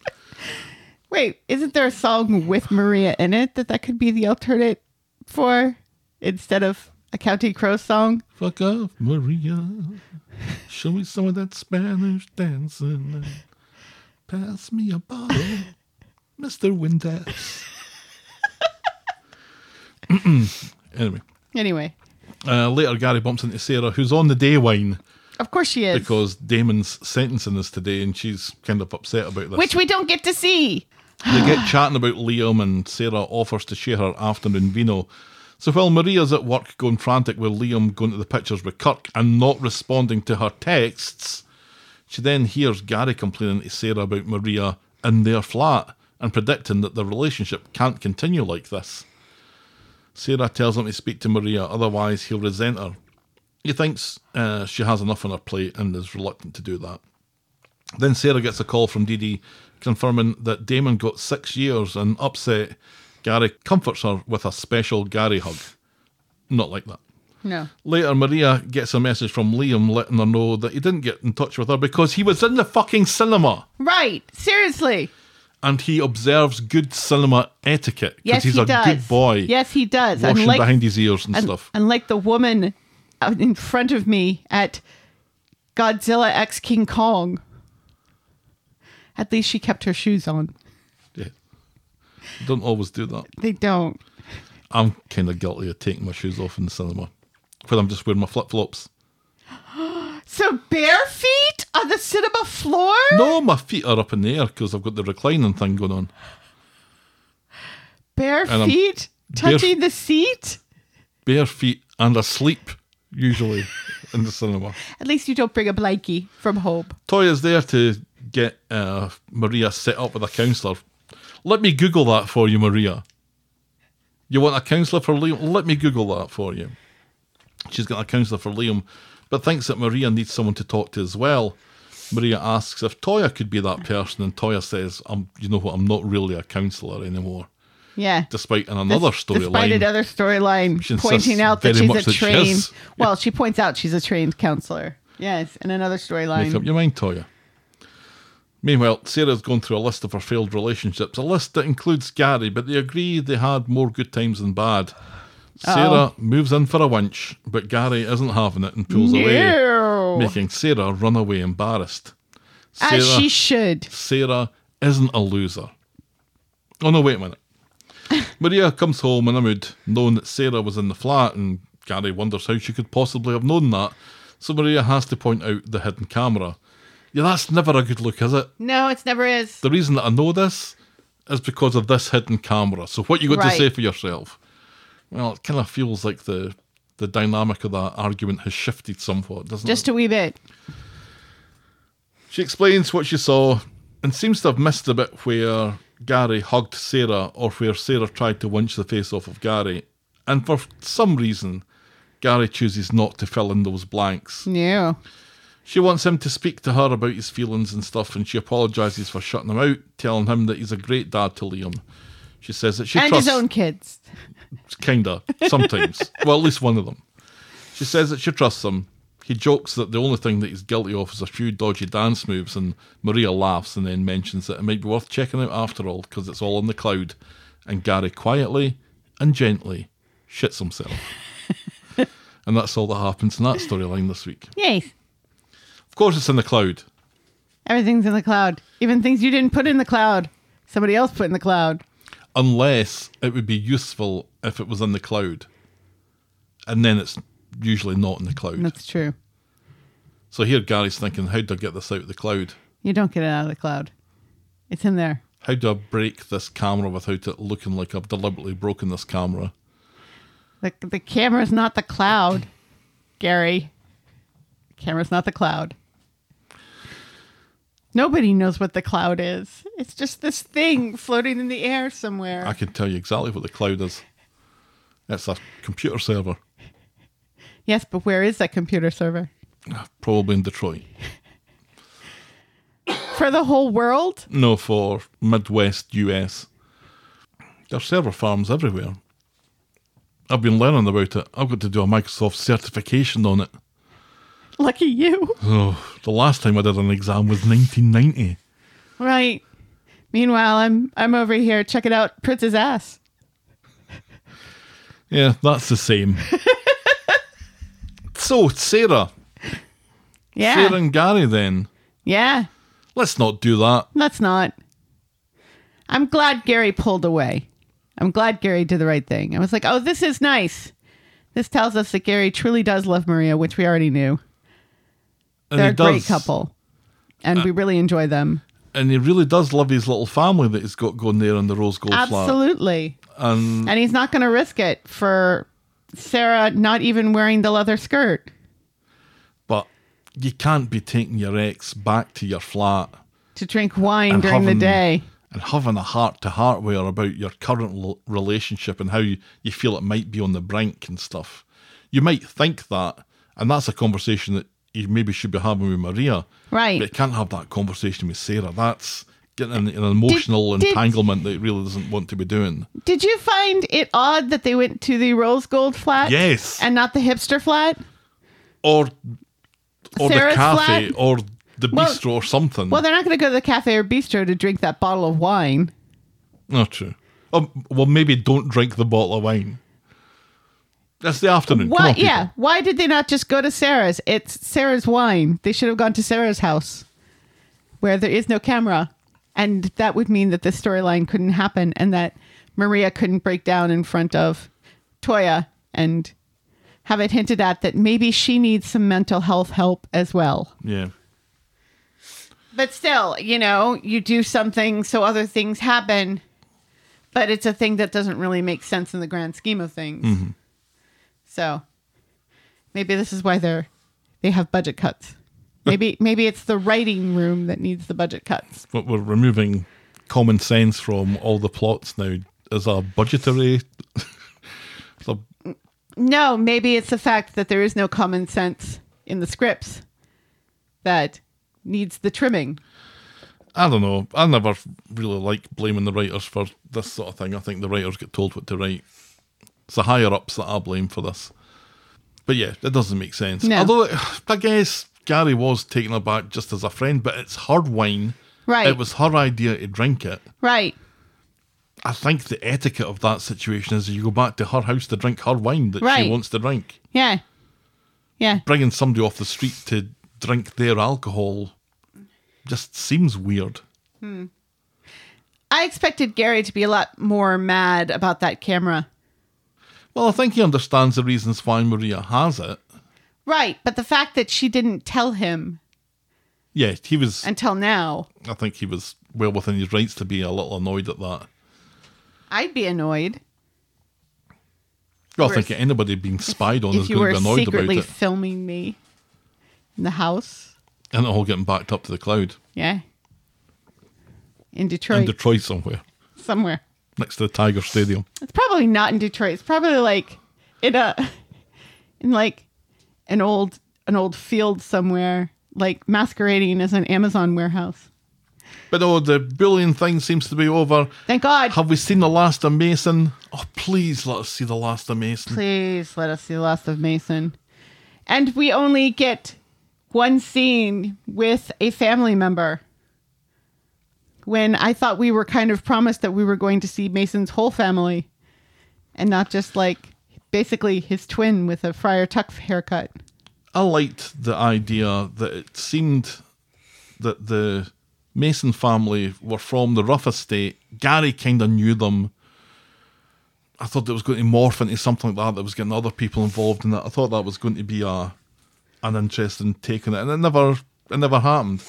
Wait, isn't there a song with Maria in it that could be the alternate for instead of a Counting Crows song? Fuck off, Maria. Show me some of that Spanish dancing. Pass me a bottle, Mr. Windass. Anyway. Later, Gary bumps into Sarah, who's on the day wine, Of course she is. because Damon's sentencing us today, and she's kind of upset about this. Which we don't get to see. They get chatting about Liam, and Sarah offers to share her afternoon vino. So while Maria's at work going frantic with Liam going to the pictures with Kirk and not responding to her texts, she then hears Gary complaining to Sarah about Maria in their flat and predicting that the relationship can't continue like this. Sarah tells him to speak to Maria, otherwise he'll resent her. He thinks she has enough on her plate and is reluctant to do that. Then Sarah gets a call from Dee Dee confirming that Damon got 6 years, and upset, Gary comforts her with a special Gary hug. Not like that. No. Later, Maria gets a message from Liam letting her know that he didn't get in touch with her because he was in the fucking cinema. Right. Seriously. And he observes good cinema etiquette because Yes, he's he a does. good boy. Yes, he does. Washing behind his ears and stuff. Unlike the woman out in front of me at Godzilla X King Kong. At least she kept her shoes on. Yeah. Don't always do that. They don't. I'm kind of guilty of taking my shoes off in the cinema. when I'm just wearing my flip-flops. So bare feet on the cinema floor? No, my feet are up in the air because I've got the reclining thing going on. Bare And I'm feet touching the seat? Bare feet and asleep, usually, in the cinema. At least you don't bring a blankie from home. Toya's there to get Maria set up with a counsellor. Let me Google that for you, Maria. You want a counsellor for Liam? Let me Google that for you. She's got a counsellor for Liam, but thinks that Maria needs someone to talk to as well. Maria asks if Toya could be that person, and Toya says, you know what, I'm not really a counsellor anymore. Yeah. Despite in another Despite storyline. another storyline She pointing insists out that very she's much a that she trained... is. Well, she points out she's a trained counselor. Yes, in another Make storyline. up your mind, Toya. Meanwhile, Sarah's going through a list of her failed relationships, a list that includes Gary, but they agree they had more good times than bad. Sarah moves in for a winch, but Gary isn't having it and pulls away, No. making Sarah run away embarrassed. As she should. Sarah isn't a loser. Oh no, wait a minute. Maria comes home in a mood, knowing that Sarah was in the flat, and Gary wonders how she could possibly have known that, so Maria has to point out the hidden camera. Yeah, that's never a good look, is it? No, it never is. The reason that I know this is because of this hidden camera. So what you got to Right. say for yourself? Well, it kind of feels like the dynamic of that argument has shifted somewhat, doesn't it? Just a wee bit. She explains what she saw and seems to have missed the bit where Gary hugged Sarah or where Sarah tried to winch the face off of Gary. And for some reason, Gary chooses not to fill in those blanks. No. She wants him to speak to her about his feelings and stuff, and she apologises for shutting him out, telling him that he's a great dad to Liam. She says that she And trusts... his own kids. Kinda, sometimes. Well, at least one of them. She says that she trusts him. He jokes that the only thing that he's guilty of is a few dodgy dance moves, and Maria laughs and then mentions that it might be worth checking out after all, because it's all in the cloud. And Gary quietly and gently shits himself. And that's all that happens in that storyline this week. Yes. Of course it's in the cloud. Everything's in the cloud. Even things you didn't put in the cloud. Somebody else put in the cloud. Unless it would be useful if it was in the cloud. And then it's usually not in the cloud. That's true. So here Gary's thinking, how do I get this out of the cloud? You don't get it out of the cloud. It's in there. How do I break this camera without it looking like I've deliberately broken this camera? The camera's not the cloud, Gary. The camera's not the cloud. Nobody knows what the cloud is. It's just this thing floating in the air somewhere. I can tell you exactly what the cloud is. It's a computer server, Yes, but where is that computer server? probably in Detroit. For the whole world? No, for Midwest US. There's server farms everywhere. I've been learning about it. I've got to do a Microsoft certification on it. Lucky you. Oh, the last time I did an exam was 1990. Right. Meanwhile, I'm over here checking out Prince's ass. Yeah, that's the same. So, Sarah. Yeah. Sarah and Gary then. Yeah. Let's not do that. Let's not. I'm glad Gary pulled away. I'm glad Gary did the right thing. I was like, oh, this is nice. This tells us that Gary truly does love Maria, which we already knew. And They're he a great does. couple. And we really enjoy them. And he really does love his little family that he's got going there in the Rose Gold flat. Absolutely. And And he's not going to risk it for Sarah not even wearing the leather skirt but you can't be taking your ex back to your flat to drink wine and during the day. and having a heart-to-heart with her about your current relationship and how you feel it might be on the brink and stuff. You might think that, and that's a conversation that you maybe should be having with Maria. Right. But you can't have that conversation with Sarah. That's getting in an emotional Did- entanglement that it really doesn't want to be doing. Did you find it odd that they went to the Rose Gold flat? Yes. And not the hipster flat? Or Sarah's the cafe, flat? or the Well- bistro, or something. Well, they're not going to go to the cafe or bistro to drink that bottle of wine. Not true. Well, maybe don't drink the bottle of wine. That's the afternoon. Come Why? on, people. Yeah. Why did they not just go to Sarah's? It's Sarah's wine. They should have gone to Sarah's house, where there is no camera, and that would mean that this storyline couldn't happen, and that Maria couldn't break down in front of Toya and have it hinted at that maybe she needs some mental health help as well. Yeah. But still, you do something so other things happen, but it's a thing that doesn't really make sense in the grand scheme of things. Mm-hmm. So maybe this is why they have budget cuts. Maybe it's the writing room that needs the budget cuts. But we're removing common sense from all the plots now as a budgetary. No, maybe it's the fact that there is no common sense in the scripts that needs the trimming. I don't know. I never really like blaming the writers for this sort of thing. I think the writers get told what to write. It's the higher ups that I blame for this. But yeah, it doesn't make sense. No. Although I guess Gary was taking her back just as a friend, but it's her wine. Right. It was her idea to drink it. Right. I think the etiquette of that situation is you go back to her house to drink her wine that she Right. wants to drink. Yeah. Yeah. Bringing somebody off the street to drink their alcohol just seems weird. I expected Gary to be a lot more mad about that camera. Well, I think he understands the reasons why Maria has it. Right. But the fact that she didn't tell him Yeah, he was. until now, I think he was well within his rights to be a little annoyed at that. I'd be annoyed. Well, I think anybody being spied on If is you going were to be annoyed about secretly it. filming me in the house. And it all getting backed up to the cloud. Yeah. In Detroit. In Detroit somewhere. somewhere. Next to the Tiger Stadium. It's probably not in Detroit. It's probably like in like an old field somewhere, like masquerading as an Amazon warehouse. But oh, the bullying thing seems to be over. Thank God. Have we seen the last of Mason? Oh, please let us see the last of Mason. Please let us see the last of Mason. And we only get one scene with a family member. When I thought we were kind of promised that we were going to see Mason's whole family and not just like basically his twin with a Friar Tuck haircut. I liked the idea that it seemed that the Mason family were from the rough estate. Gary kind of knew them. I thought it was going to morph into something like that was getting other people involved in it. I thought that was going to be an interesting take on it, and it never happened.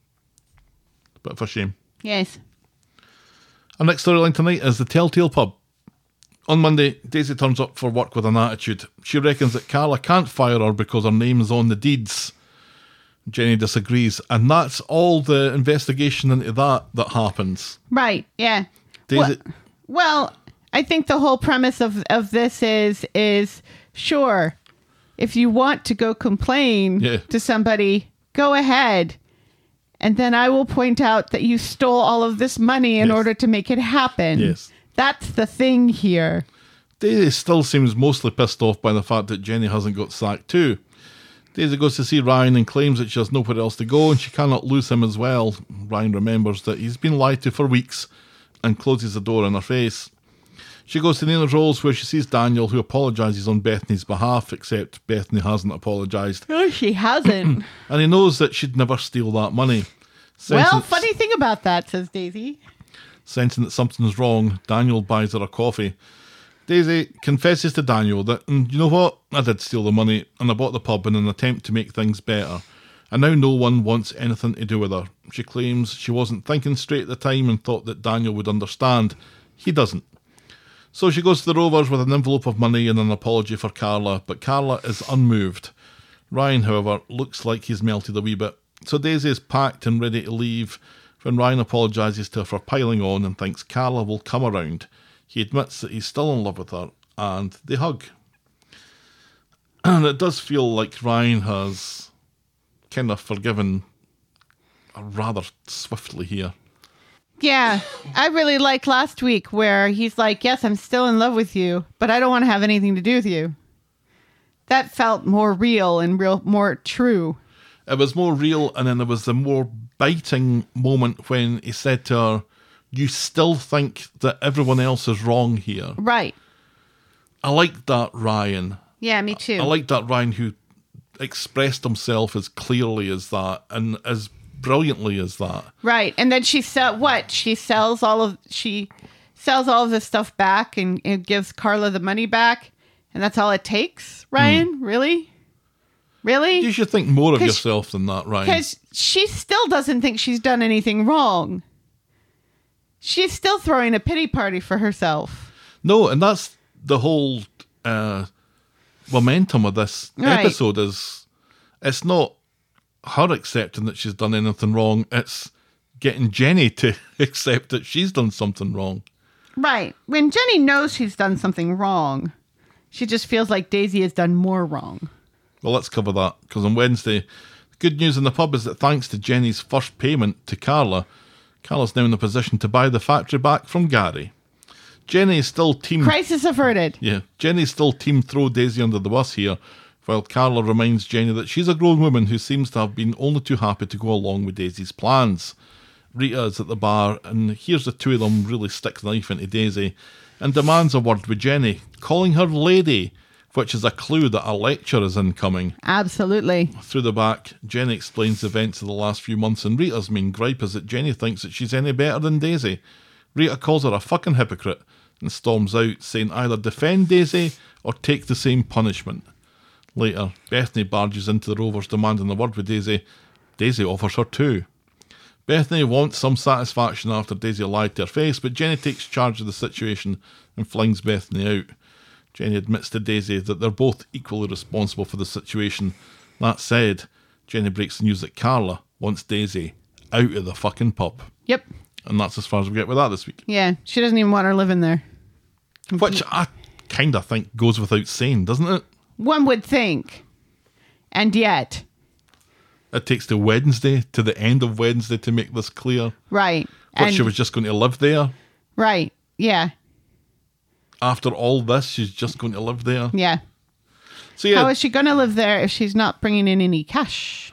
Bit of a shame. Yes. Our next storyline tonight is the Telltale Pub. On Monday, Daisy turns up for work with an attitude. She reckons that Carla can't fire her because her name is on the deeds. Jenny disagrees, and that's all the investigation into that happens. Right. Yeah. Daisy, Well, I think the whole premise of this is sure, if you want to go complain to somebody, go ahead. And then I will point out that you stole all of this money in Yes. order to make it happen. Yes. That's the thing here. Daisy still seems mostly pissed off by the fact that Jenny hasn't got sacked too. Daisy goes to see Ryan and claims that she has nowhere else to go and she cannot lose him as well. Ryan remembers that he's been lied to for weeks and closes the door in her face. She goes to Nina's Rolls where she sees Daniel, who apologises on Bethany's behalf, except Bethany hasn't apologised. Oh, she hasn't. And he knows that she'd never steal that money. Well, funny thing about that, says Daisy. Sensing that something's wrong, Daniel buys her a coffee. Daisy confesses to Daniel that, you know what, I did steal the money and I bought the pub in an attempt to make things better. And now no one wants anything to do with her. She claims she wasn't thinking straight at the time and thought that Daniel would understand. He doesn't. So she goes to the Rovers with an envelope of money and an apology for Carla, but Carla is unmoved. Ryan, however, looks like he's melted a wee bit. So Daisy is packed and ready to leave when Ryan apologises to her for piling on and thinks Carla will come around. He admits that he's still in love with her, and they hug. And it does feel like Ryan has kind of forgiven her rather swiftly here. Yeah, I really liked last week where he's like, yes, I'm still in love with you, but I don't want to have anything to do with you. That felt more real and more true. It was more real, and then there was the more biting moment when he said to her, you still think that everyone else is wrong here. Right. I liked that Ryan. Yeah, me too. I liked that Ryan who expressed himself as clearly as that and as brilliantly as that. Right. And then she sells all of this stuff back and gives Carla the money back. And that's all it takes, Ryan? Really? Really? You should think more of 'Cause- yourself than that, Ryan. Because she still doesn't think she's done anything wrong. She's still throwing a pity party for herself. No, and that's the whole momentum of this Right. episode is it's not her accepting that she's done anything wrong, it's getting Jenny to accept that she's done something wrong. Right. When Jenny knows she's done something wrong, she just feels like Daisy has done more wrong. Well, let's cover that, because on Wednesday, the good news in the pub is that thanks to Jenny's first payment to Carla's now in a position to buy the factory back from Gary. Jenny is still team... Crisis averted. Yeah, Jenny's still team throw Daisy under the bus here, while Carla reminds Jenny that she's a grown woman who seems to have been only too happy to go along with Daisy's plans. Rita is at the bar, and here's the two of them really stick the knife into Daisy and demands a word with Jenny, calling her lady, which is a clue that a lecture is incoming. Absolutely. Through the back, Jenny explains the events of the last few months, and Rita's main gripe is that Jenny thinks that she's any better than Daisy. Rita calls her a fucking hypocrite and storms out, saying either defend Daisy or take the same punishment. Later, Bethany barges into the Rovers demanding a word with Daisy. Daisy offers her two. Bethany wants some satisfaction after Daisy lied to her face, but Jenny takes charge of the situation and flings Bethany out. Jenny admits to Daisy that they're both equally responsible for the situation. That said, Jenny breaks the news that Carla wants Daisy out of the fucking pub. Yep. And that's as far as we get with that this week. Yeah. She doesn't even want her living there. Which I kind of think goes without saying, doesn't it? One would think. And yet. It takes to Wednesday, to the end of Wednesday, to make this clear. Right. But she was just going to live there. Right. Yeah. After all this, she's just going to live there. Yeah. So yeah, How is she going to live there if she's not bringing in any cash?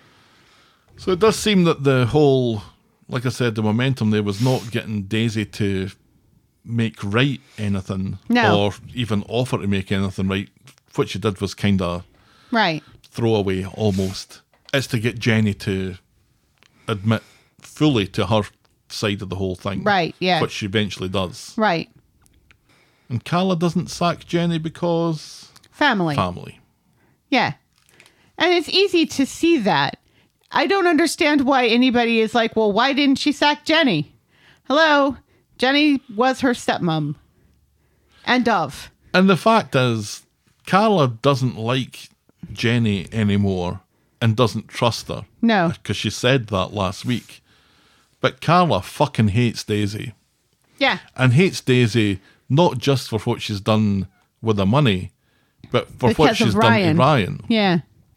so it does seem that the whole, like I said, the momentum there was not getting Daisy to make right anything. No. Or even offer to make anything right. What she did was kind of Right. throwaway almost. It's to get Jenny to admit fully to her side of the whole thing. Right, yeah. Which she eventually does. Right. And Carla doesn't sack Jenny because Family. family. Yeah. And it's easy to see that. I don't understand why anybody is like, well, why didn't she sack Jenny? Hello? Jenny was her stepmom. End of. And the fact is, Carla doesn't like Jenny anymore and doesn't trust her. No. Because she said that last week. But Carla fucking hates Daisy. Yeah. And hates Daisy not just for what she's done with the money, but for what Because of she's done Ryan. to Ryan. Yeah.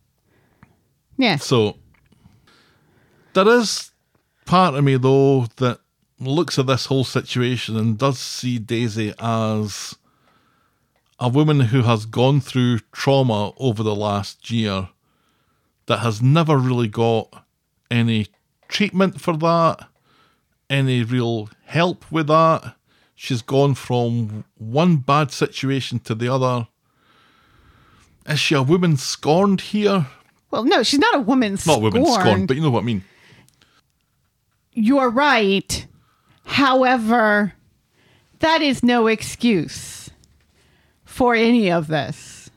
Yeah. So there is part of me, though, that looks at this whole situation and does see Daisy as a woman who has gone through trauma over the last year that has never really got any treatment for that, any real help with that. She's gone from one bad situation to the other. Is she a woman scorned here? Well, no, she's not a woman Not scorned. a woman scorned, but you know what I mean. You're right. However, that is no excuse for any of this.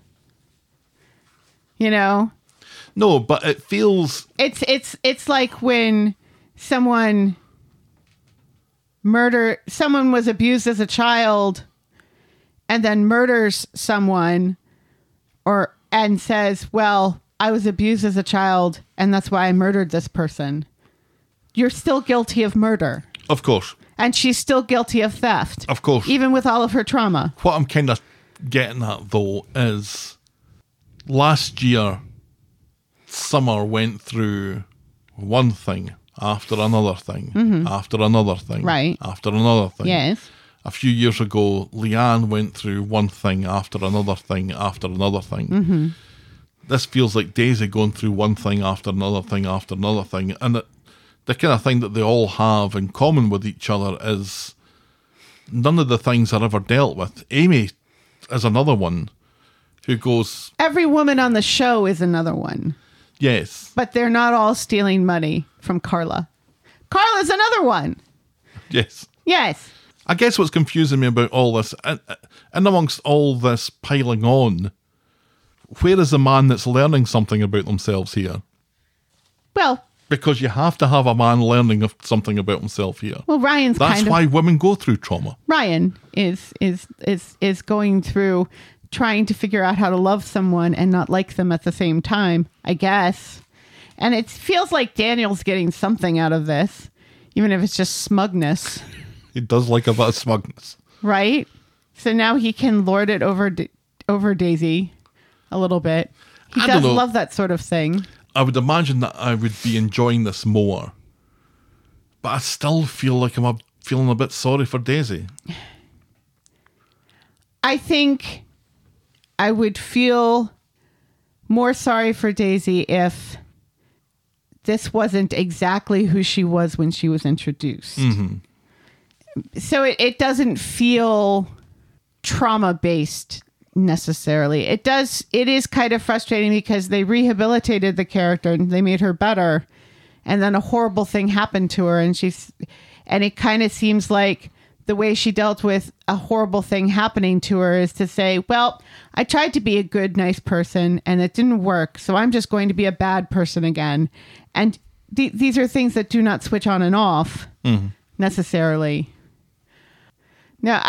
You know? No, but it feels... It's like when someone was abused as a child and then murders someone and says, well, I was abused as a child and that's why I murdered this person. You're still guilty of murder. Of course. And she's still guilty of theft. Of course. Even with all of her trauma. What I'm kind of getting at, though, is last year, Summer went through one thing after another thing, after another thing, Right. after another thing. Yes. A few years ago, Leanne went through one thing after another thing after another thing. This feels like Daisy going through one thing after another thing after another thing. And the kind of thing that they all have in common with each other is none of the things are ever dealt with. Amy is another one who goes, Every woman on the show is another one. yes, But they're not all stealing money from Carla. Carla's another one. yes. Yes. I guess what's confusing me about all this, and amongst all this piling on, where is the man that's learning something about themselves here? Well, Because you have to have a man learning something about himself here. Ryan's That's kind of why women go through trauma. Ryan is going through trying to figure out how to love someone and not like them at the same time, I guess. And it feels like Daniel's getting something out of this, even if it's just smugness, He does like a bit of smugness. right? So now he can lord it over Daisy a little bit. He I don't does know. love that sort of thing. I would imagine that I would be enjoying this more. But I still feel like I'm feeling a bit sorry for Daisy. I think I would feel more sorry for Daisy if this wasn't exactly who she was when she was introduced. So it doesn't feel trauma-based necessarily. It is kind of frustrating because they rehabilitated the character and they made her better, and then a horrible thing happened to her, and it kind of seems like the way she dealt with a horrible thing happening to her is to say, well, I tried to be a good, nice person and it didn't work, so I'm just going to be a bad person again. And these are things that do not switch on and off necessarily. Now,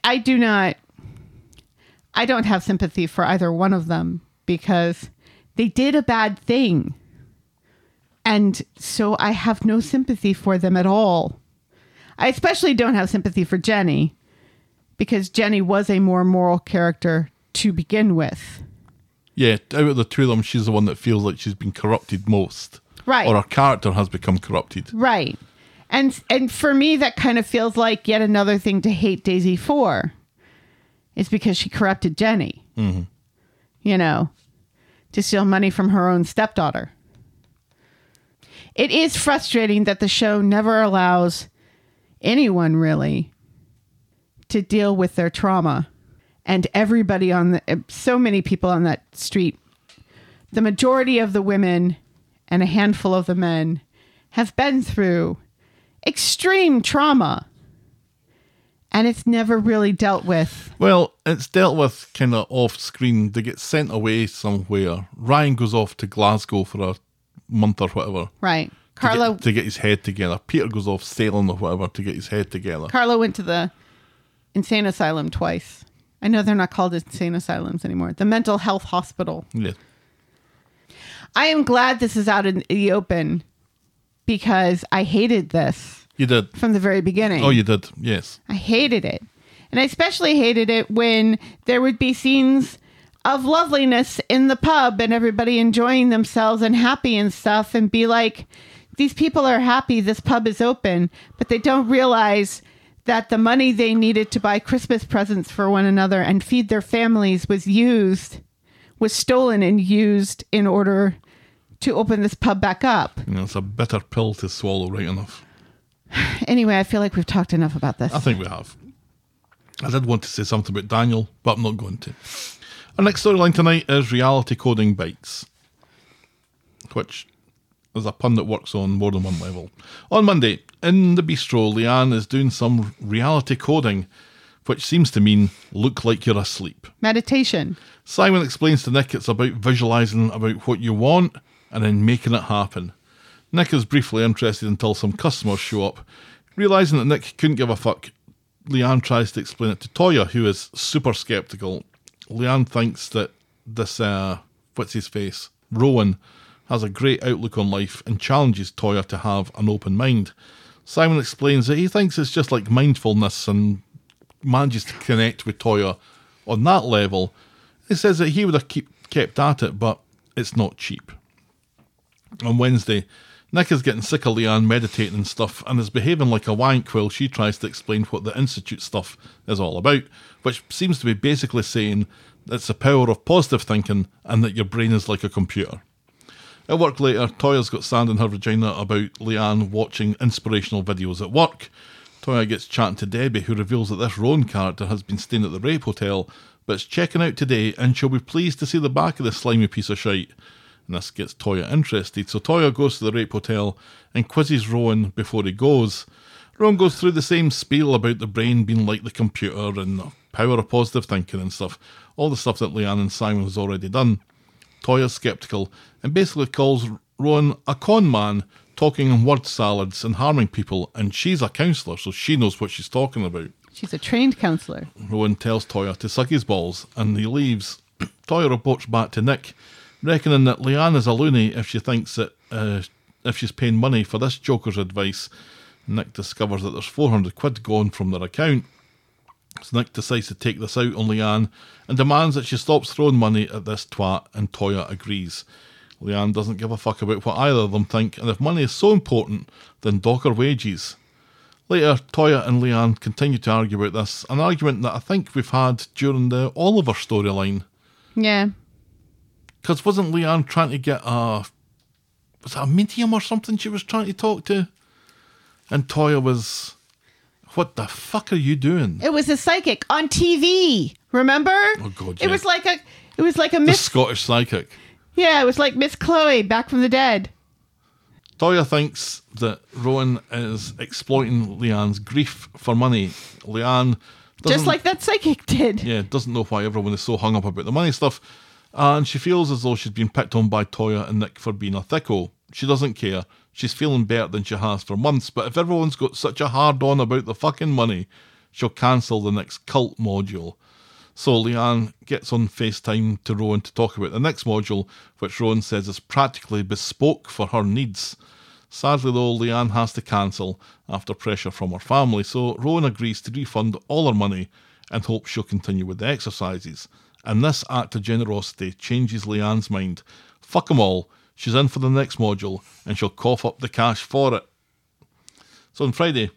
I don't have sympathy for either one of them because they did a bad thing. And so I have no sympathy for them at all. I especially don't have sympathy for Jenny because Jenny was a more moral character to begin with. Yeah, out of the two of them, she's the one that feels like she's been corrupted most. Right. Or her character has become corrupted. Right. And for me, that kind of feels like yet another thing to hate Daisy for. It's because she corrupted Jenny. Mm-hmm. You know, to steal money from her own stepdaughter. It is frustrating that the show never allows anyone really to deal with their trauma. And everybody so many people on that street, the majority of the women and a handful of the men have been through extreme trauma. And it's never really dealt with. Well, it's dealt with kind of off screen. They get sent away somewhere. Ryan goes off to Glasgow for a month or whatever. Right. Carlo to get his head together. Peter goes off sailing or whatever to get his head together. Carlo went to the insane asylum twice. I know they're not called insane asylums anymore. The mental health hospital. Yeah. I am glad this is out in the open because I hated this You did. from the very beginning. Oh, you did. Yes. I hated it. And I especially hated it when there would be scenes of loveliness in the pub and everybody enjoying themselves and happy and stuff and be like, these people are happy, this pub is open, but they don't realize that the money they needed to buy Christmas presents for one another and feed their families was stolen and used in order to open this pub back up. You know, it's a bitter pill to swallow, right enough. Anyway, I feel like we've talked enough about this. I think we have. I did want to say something about Daniel, but I'm not going to. Our next storyline tonight is reality coding bites, which is a pun that works on more than one level. On Monday, in the bistro, Leanne is doing some reality coding, which seems to mean look like you're asleep. Meditation. Simon explains to Nick it's about visualising about what you want and then making it happen. Nick is briefly interested until some customers show up. Realising that Nick couldn't give a fuck, Leanne tries to explain it to Toya, who is super sceptical. Leanne thinks that this, what's-his-face, Rowan, has a great outlook on life and challenges Toya to have an open mind. Simon explains that he thinks it's just like mindfulness and manages to connect with Toya on that level. He says that he would have kept at it, but it's not cheap. On Wednesday, Nick is getting sick of Leanne meditating and stuff and is behaving like a wank while she tries to explain what the Institute stuff is all about, which seems to be basically saying it's the power of positive thinking and that your brain is like a computer. At work later, Toya's got sand in her vagina about Leanne watching inspirational videos at work. Toya gets chatting to Debbie, who reveals that this Rowan character has been staying at the Rape Hotel, but is checking out today and she'll be pleased to see the back of this slimy piece of shite. And this gets Toya interested, so Toya goes to the Rape Hotel and quizzes Rowan before he goes. Rowan goes through the same spiel about the brain being like the computer and the power of positive thinking and stuff. All the stuff that Leanne and Simon has already done. Toya's sceptical and basically calls Rowan a con man, talking in word salads and harming people, and she's a counsellor, so she knows what she's talking about. She's a trained counselor. Rowan tells Toya to suck his balls, and he leaves. Toya reports back to Nick, reckoning that Leanne is a loony if she thinks that if she's paying money for this joker's advice. Nick discovers that there's 400 quid gone from their account. So Nick decides to take this out on Leanne and demands that she stops throwing money at this twat, and Toya agrees. Leanne doesn't give a fuck about what either of them think, and if money is so important, then dock her wages. Later, Toya and Leanne continue to argue about this, an argument that I think we've had during the Oliver storyline. Yeah. Because wasn't Leanne trying to get was it a medium or something she was trying to talk to? And Toya was, what the fuck are you doing? It was a psychic on TV. Remember? Oh God, It yeah. was like a The Miss. Scottish psychic. Yeah, it was like Miss Chloe back from the dead. Toya thinks that Rowan is exploiting Leanne's grief for money. Leanne doesn't, Just like that psychic did. doesn't know why everyone is so hung up about the money stuff, and she feels as though she's been picked on by Toya and Nick for being a thicko. She doesn't care. She's feeling better than she has for months, but if everyone's got such a hard-on about the fucking money, she'll cancel the next cult module. So Leanne gets on FaceTime to Rowan to talk about the next module, which Rowan says is practically bespoke for her needs. Sadly though, Leanne has to cancel after pressure from her family, so Rowan agrees to refund all her money and hopes she'll continue with the exercises. And this act of generosity changes Leanne's mind. Fuck 'em all. She's in for the next module, and she'll cough up the cash for it. So on Friday,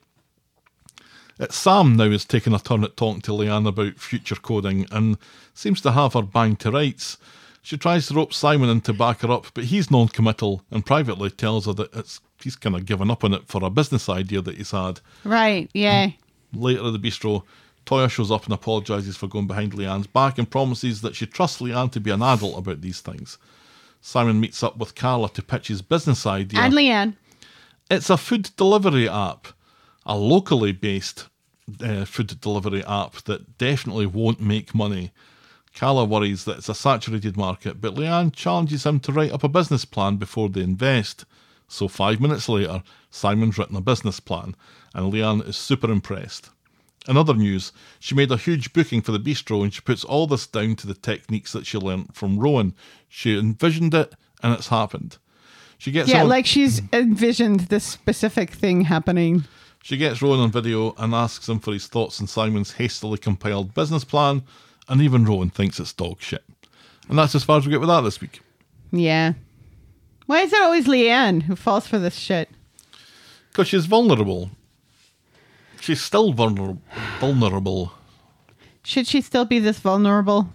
Sam now is taking a turn at talking to Leanne about future coding, and seems to have her banged to rights. She tries to rope Simon in to back her up, but he's non-committal, and privately tells her that he's kind of given up on it for a business idea that he's had. Right, yeah. Later at the bistro, Toya shows up and apologises for going behind Leanne's back and promises that she trusts Leanne to be an adult about these things. Simon meets up with Carla to pitch his business idea. And Leanne. It's a food delivery app, a locally based food delivery app that definitely won't make money. Carla worries that it's a saturated market, but Leanne challenges him to write up a business plan before they invest. So 5 minutes later, Simon's written a business plan, and Leanne is super impressed. In other news, she made a huge booking for the bistro, and she puts all this down to the techniques that she learnt from Rowan. She envisioned it, and it's happened. She gets Yeah, on, like she's envisioned this specific thing happening. She gets Rowan on video and asks him for his thoughts on Simon's hastily compiled business plan, and even Rowan thinks it's dog shit. And that's as far as we get with that this week. Yeah. Why is it always Leanne who falls for this shit? Because she's vulnerable. She's still vulnerable. Should she still be this vulnerable?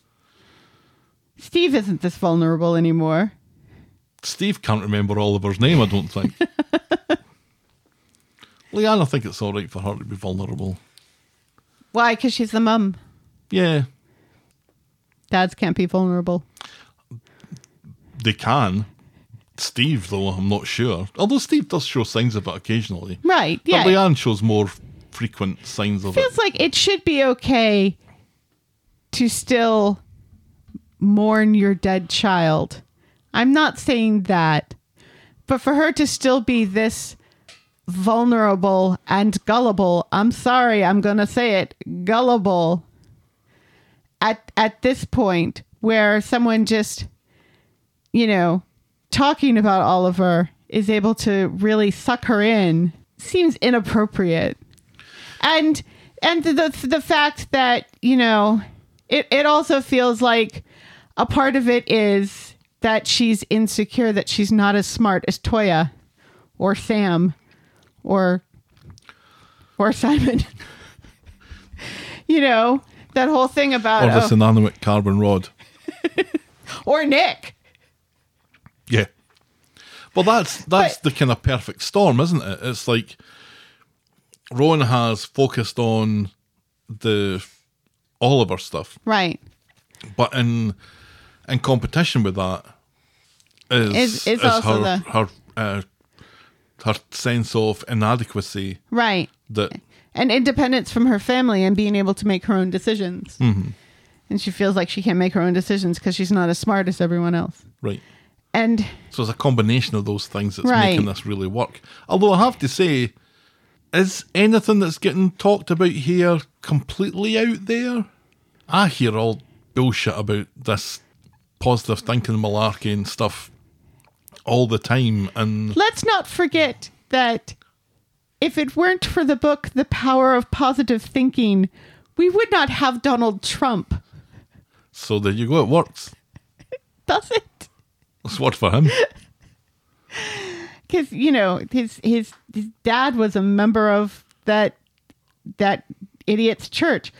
Steve isn't this vulnerable anymore. Steve can't remember Oliver's name, I don't think. Leanne, I think it's all right for her to be vulnerable. Why? Because she's the mum. Yeah, Dads can't be vulnerable. they can. Steve, though, I'm not sure. Although Steve does show signs of it occasionally. Right, yeah. But Leanne shows more frequent signs of it. Feels like it should be okay to still mourn your dead child. I'm not saying that. But for her to still be this vulnerable and gullible, I'm sorry, I'm going to say it, gullible, at this point where someone just, you know, talking about Oliver is able to really suck her in, seems inappropriate. And the fact that, you know, it also feels like a part of it is that she's insecure, that she's not as smart as Toya or Sam or Simon. You know, that whole thing about... Or this inanimate carbon rod. or Nick. Yeah. Well, that's the kind of perfect storm, isn't it? It's like Rowan has focused on the Oliver stuff. Right. But in competition with that is also her her sense of inadequacy Right. that And independence from her family and being able to make her own decisions. Mm-hmm. And she feels like she can't make her own decisions because she's not as smart as everyone else. right. And So it's a combination of those things that's Right. making this really work. Although I have to say, is anything that's getting talked about here completely out there? I hear all bullshit about this positive thinking malarkey and stuff all the time, and let's not forget that if it weren't for the book, The Power of Positive Thinking, we would not have Donald Trump. so there you go, it works. Does it? It's worked for him. Because, you know, his dad was a member of that idiot's church.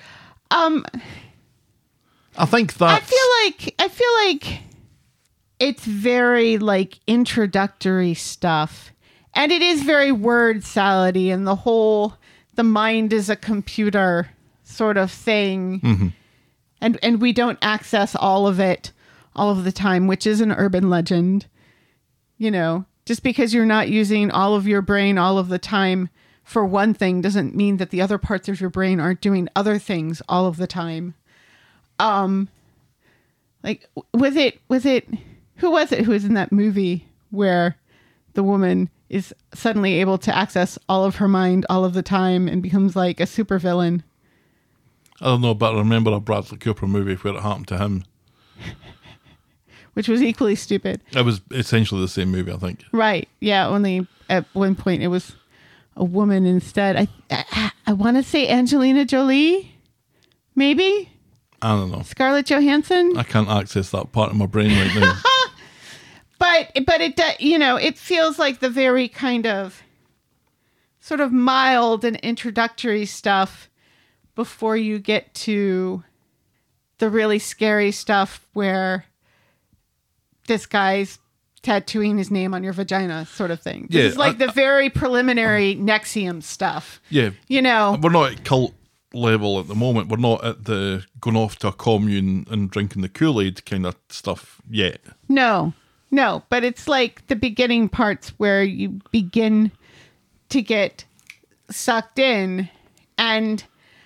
I think that I feel like it's very like introductory stuff, and it is very word salady, and the mind is a computer sort of thing, and we don't access all of it all of the time, which is an urban legend. You know, just because you're not using all of your brain all of the time for one thing doesn't mean that the other parts of your brain aren't doing other things all of the time. Like was it who was it who was in that movie where the woman is suddenly able to access all of her mind all of the time and becomes like a supervillain? I don't know, but I remember a Bradley Cooper movie where it happened to him. Which was equally stupid. It was essentially the same movie, I think. Right. Yeah, only at one point it was a woman instead. I want to say Angelina Jolie, maybe? I don't know. Scarlett Johansson? I can't access that part of my brain right now. But it, you know, it feels like the very kind of sort of mild and introductory stuff before you get to the really scary stuff where this guy's tattooing his name on your vagina sort of thing. Yeah, It's like the very preliminary NXIVM stuff. Yeah. You know, We're not at cult level at the moment. We're not at the going off to a commune and drinking the Kool-Aid kind of stuff yet. no, but it's like the beginning parts where you begin to get sucked in, and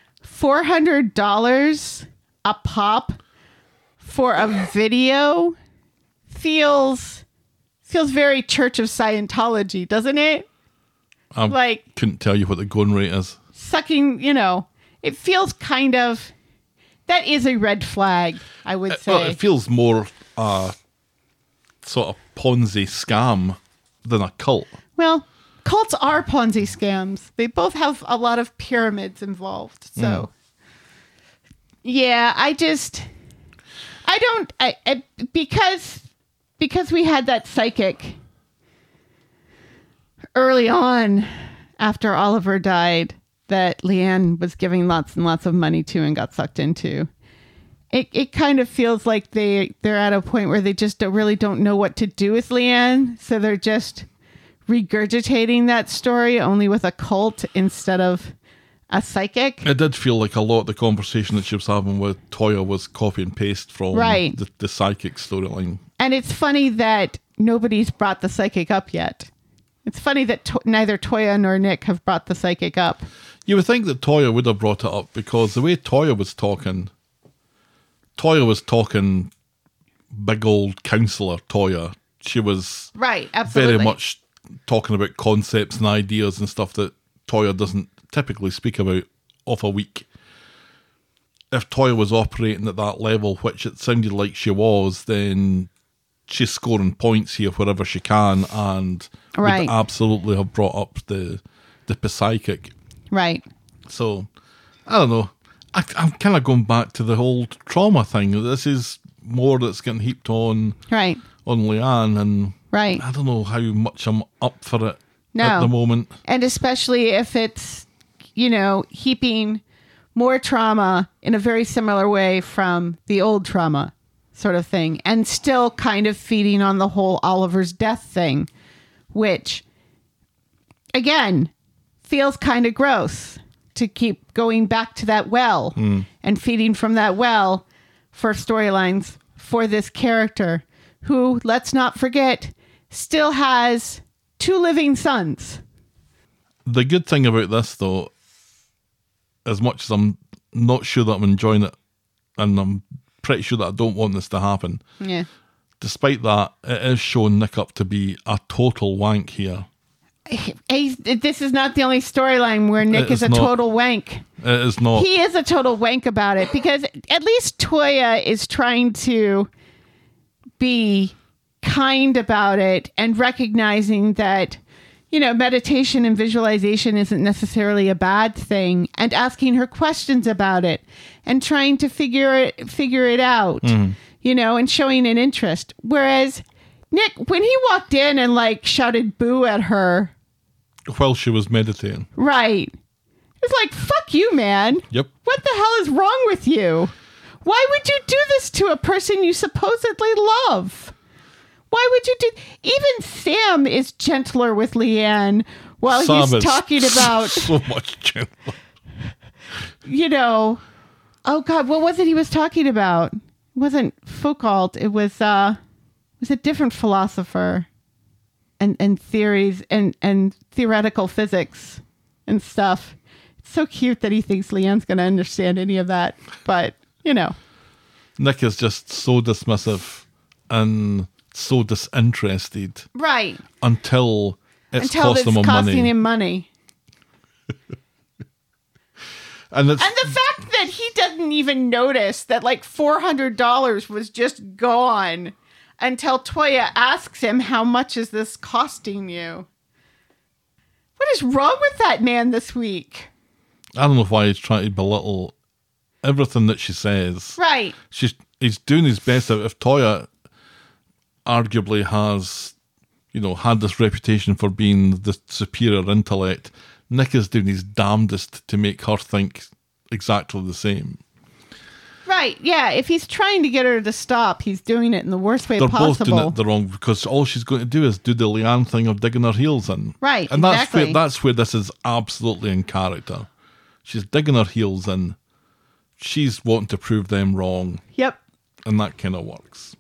$400 a pop for a video feels very Church of Scientology, doesn't it? I Like couldn't tell you what the going rate is. sucking, you know, it feels kind of, that is a red flag, I would say. Well, it feels more sort of Ponzi scam than a cult. Well, cults are Ponzi scams. They both have a lot of pyramids involved. So, yeah, because we had that psychic early on after Oliver died that Leanne was giving lots and lots of money to and got sucked into. It kind of feels like they're at a point where they just don't know what to do with Leanne. So they're just regurgitating that story only with a cult instead of a psychic. It did feel like a lot of the conversation that she was having with Toya was copy and paste from Right. the psychic storyline. And it's funny that nobody's brought the psychic up yet. It's funny that neither Toya nor Nick have brought the psychic up. You would think that Toya would have brought it up because the way Toya was talking big old counselor Toya. She was Right, absolutely. very much talking about concepts and ideas and stuff that Toya doesn't typically speak about off a week. If Toya was operating at that level, which it sounded like she was, then she's scoring points here wherever she can, and Right. would absolutely have brought up the psychic. Right. So, I don't know. I'm kind of going back to the whole trauma thing. This is more that's getting heaped on Right. Leanne, and Right. I don't know how much I'm up for it No. at the moment. And especially if it's, you know, heaping more trauma in a very similar way from the old trauma sort of thing, and still kind of feeding on the whole Oliver's death thing, which, again, feels kind of gross to keep going back to that well and feeding from that well for storylines for this character who, let's not forget, still has 2 living sons. The good thing about this, though, as much as I'm not sure that I'm enjoying it, and I'm pretty sure that I don't want this to happen, Yeah. despite that, it is showing Nick up to be a total wank here. This is not the only storyline where Nick It is is a not. total wank. It is not. He is a total wank about it because at least Toya is trying to be kind about it and recognizing that, meditation and visualization isn't necessarily a bad thing, and asking her questions about it and trying to figure it out, and showing an interest. Whereas Nick, when he walked in and shouted boo at her, While she was meditating. right. It's like, fuck you, man. Yep. What the hell is wrong with you? Why would you do this to a person you supposedly love? Why would you do... Even Sam is gentler with Leanne while Sam he's is talking about, so much gentler. oh God, what was it he was talking about? It wasn't Foucault. It was a different philosopher and theories and theoretical physics and stuff. It's so cute that he thinks Leanne's going to understand any of that. But, Nick is just so dismissive and so disinterested Right. until it's Until cost it's him costing money. him money. And it's And the fact that he doesn't even notice that $400 was just gone until Toya asks him, how much is this costing you? What is wrong with that man this week? I don't know why he's trying to belittle everything that she says. Right. He's doing his best. If Toya arguably has, had this reputation for being the superior intellect, Nick is doing his damnedest to make her think exactly the same. Right. Yeah. If he's trying to get her to stop, he's doing it in the worst way They're possible. both doing it the wrong, because all she's going to do is do the Leanne thing of digging her heels in. Right, And exactly. that's where this is absolutely in character. She's digging her heels in. She's wanting to prove them wrong. Yep. And that kind of works.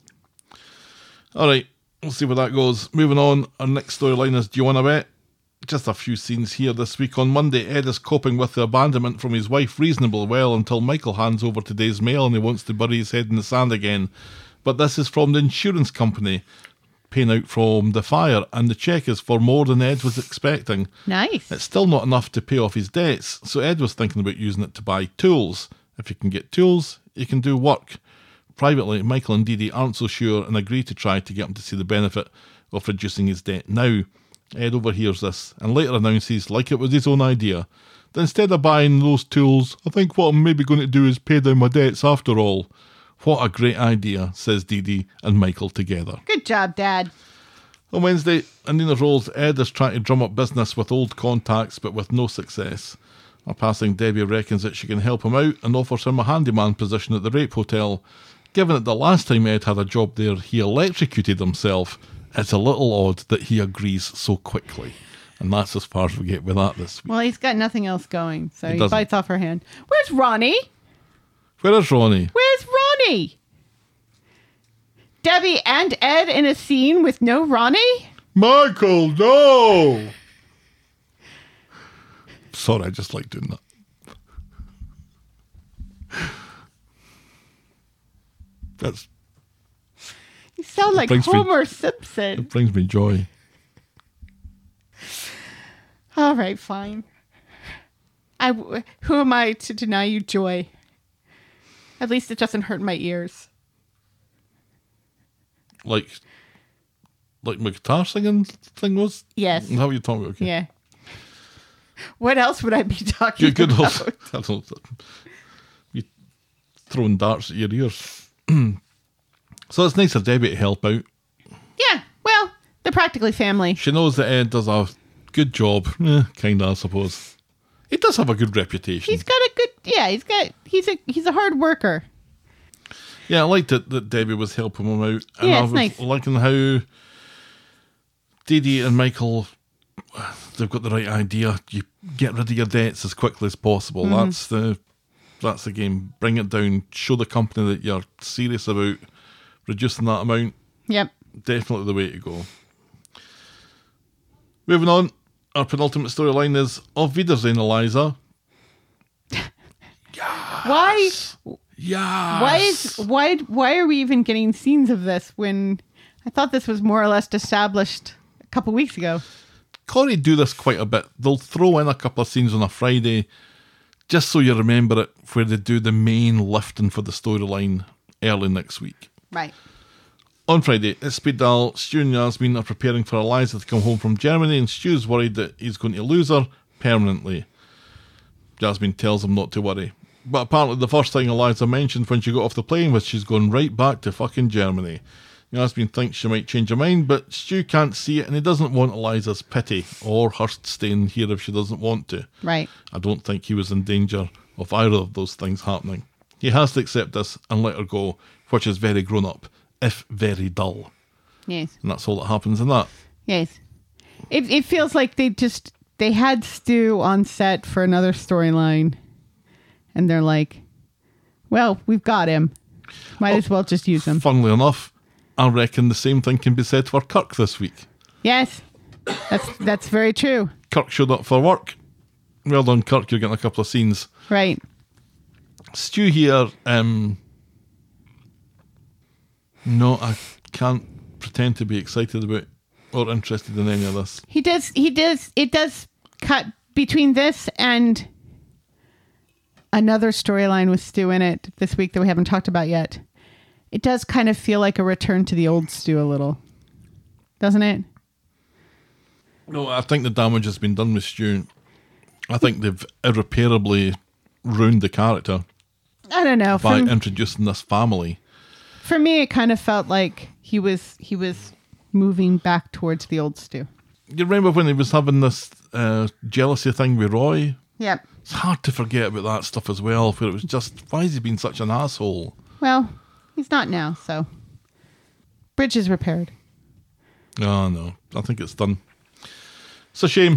All right, we'll see where that goes. Moving on, our next storyline is Do You Want to Bet? Just a few scenes here this week. On Monday, Ed is coping with the abandonment from his wife reasonably well until Michael hands over today's mail and he wants to bury his head in the sand again. But this is from the insurance company paying out from the fire, and the cheque is for more than Ed was expecting. Nice. It's still not enough to pay off his debts, so Ed was thinking about using it to buy tools. If you can get tools, you can do work. Privately, Michael and Dee Dee aren't so sure and agree to try to get him to see the benefit of reducing his debt now. Ed overhears this and later announces, like it was his own idea, that instead of buying those tools, I think what I'm maybe going to do is pay down my debts after all. What a great idea, says Dee Dee and Michael together. Good job, Dad. On Wednesday, Anina rolls Ed is trying to drum up business with old contacts but with no success. A passing Debbie reckons that she can help him out and offers him a handyman position at the Rape Hotel. Given that the last time Ed had a job there he electrocuted himself, it's a little odd that he agrees so quickly. And that's as far as we get with that this week. Well, he's got nothing else going, so he doesn't. bites off her hand. Where's Ronnie? Where is Ronnie? Where's Ronnie? Debbie and Ed in a scene with no Ronnie? Michael, no! Sorry, I just like doing that. That's You sound like brings me- Homer Simpson. it brings me joy. All right, fine. Who am I to deny you joy? At least it doesn't hurt my ears. Like my guitar singing thing was? Yes. How are you talking about? Okay. Yeah. What else would I be talking Good about? I don't know. You throwing darts at your ears. So it's nice of Debbie to help out. Yeah, well, they're practically family. She knows that Ed does a good job. Kinda, I suppose. He does have a good reputation. He's got a good, he's a hard worker. Yeah, I liked it that Debbie was helping him out. And Yeah, I it's was nice. liking how Dee Dee and Michael, they've got the right idea. You get rid of your debts as quickly as possible. Mm-hmm. That's the game. Bring it down. Show the company that you're serious about reducing that amount. Yep. Definitely the way to go. Moving on, our penultimate storyline is Auf Wiedersehen, Eliza. Why? Yes. Why are we even getting scenes of this when I thought this was more or less established a couple weeks ago? Corey do this quite a bit. They'll throw in a couple of scenes on a Friday just so you remember it, where they do the main lifting for the storyline early next week. Right. On Friday, at Speed Dial, Stu and Yasmin are preparing for Eliza to come home from Germany, and Stu's worried that he's going to lose her permanently. Yasmin tells him not to worry. But apparently the first thing Eliza mentioned when she got off the plane was she's going right back to fucking Germany. Yasmin thinks she might change her mind, but Stu can't see it, and he doesn't want Eliza's pity or her staying here if she doesn't want to. Right. I don't think he was in danger of either of those things happening. He has to accept this and let her go, which is very grown up, if very dull. Yes. And that's all that happens in that. Yes. It feels like they had Stu on set for another storyline, and they're like, well, we've got him. Might as well just use him. Funnily enough, I reckon the same thing can be said for Kirk this week. Yes. That's very true. Kirk showed up for work. Well done, Kirk. You're getting a couple of scenes. Right. Stu here, no, I can't pretend to be excited about or interested in any of this. He does. It does cut between this and another storyline with Stu in it this week that we haven't talked about yet. It does kind of feel like a return to the old Stu a little, doesn't it? No, I think the damage has been done with Stu. I think they've irreparably ruined the character I don't know. by introducing this family. For me, it kind of felt like he was moving back towards the old Stu. You remember when he was having this jealousy thing with Roy? Yep. It's hard to forget about that stuff as well, where it was just, why has he been such an asshole? Well, he's not now, so bridge is repaired. Oh, no. I think it's done. It's a shame.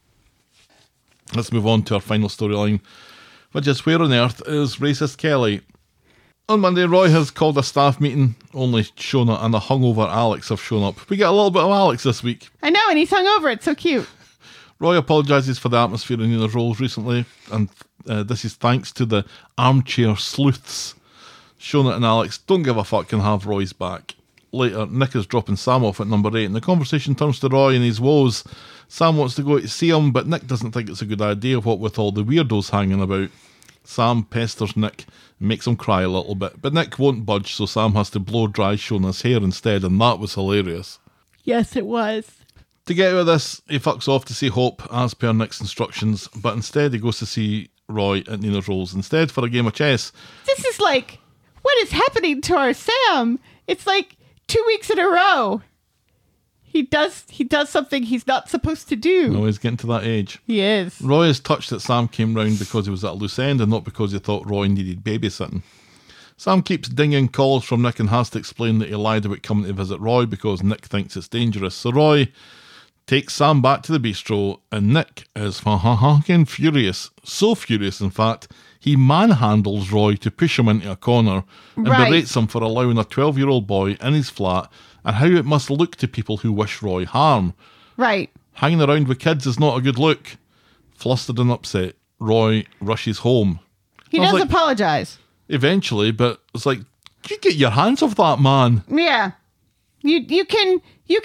Let's move on to our final storyline, which is where on earth is racist Kelly? On Monday, Roy has called a staff meeting. Only Shona and a hungover Alex have shown up. We get a little bit of Alex this week. I know, and he's hungover. It's so cute. Roy apologises for the atmosphere in Nina's roles recently, and this is thanks to the armchair sleuths. Shona and Alex don't give a fuck and have Roy's back. Later, Nick is dropping Sam off at number 8, and the conversation turns to Roy and his woes. Sam wants to go to see him, but Nick doesn't think it's a good idea, what with all the weirdos hanging about. Sam pesters Nick and makes him cry a little bit, but Nick won't budge, so Sam has to blow dry Shona's hair instead, and that was hilarious. Yes, it was. To get out of this, he fucks off to see Hope, as per Nick's instructions, but instead he goes to see Roy at Nina's Rolls instead for a game of chess. This is like, what is happening to our Sam? It's like 2 weeks in a row. He does something he's not supposed to do. No, he's getting to that age. He is. Roy is touched that Sam came round because he was at a loose end and not because he thought Roy needed babysitting. Sam keeps dinging calls from Nick and has to explain that he lied about coming to visit Roy because Nick thinks it's dangerous. So Roy takes Sam back to the bistro and Nick is fucking furious. So furious, in fact, he manhandles Roy to push him into a corner and Right. berates him for allowing a 12-year-old boy in his flat and how it must look to people who wish Roy harm. Right. Hanging around with kids is not a good look. Flustered and upset, Roy rushes home. He I was does like, apologize. eventually, but it's like, you get your hands off that man. Yeah. You can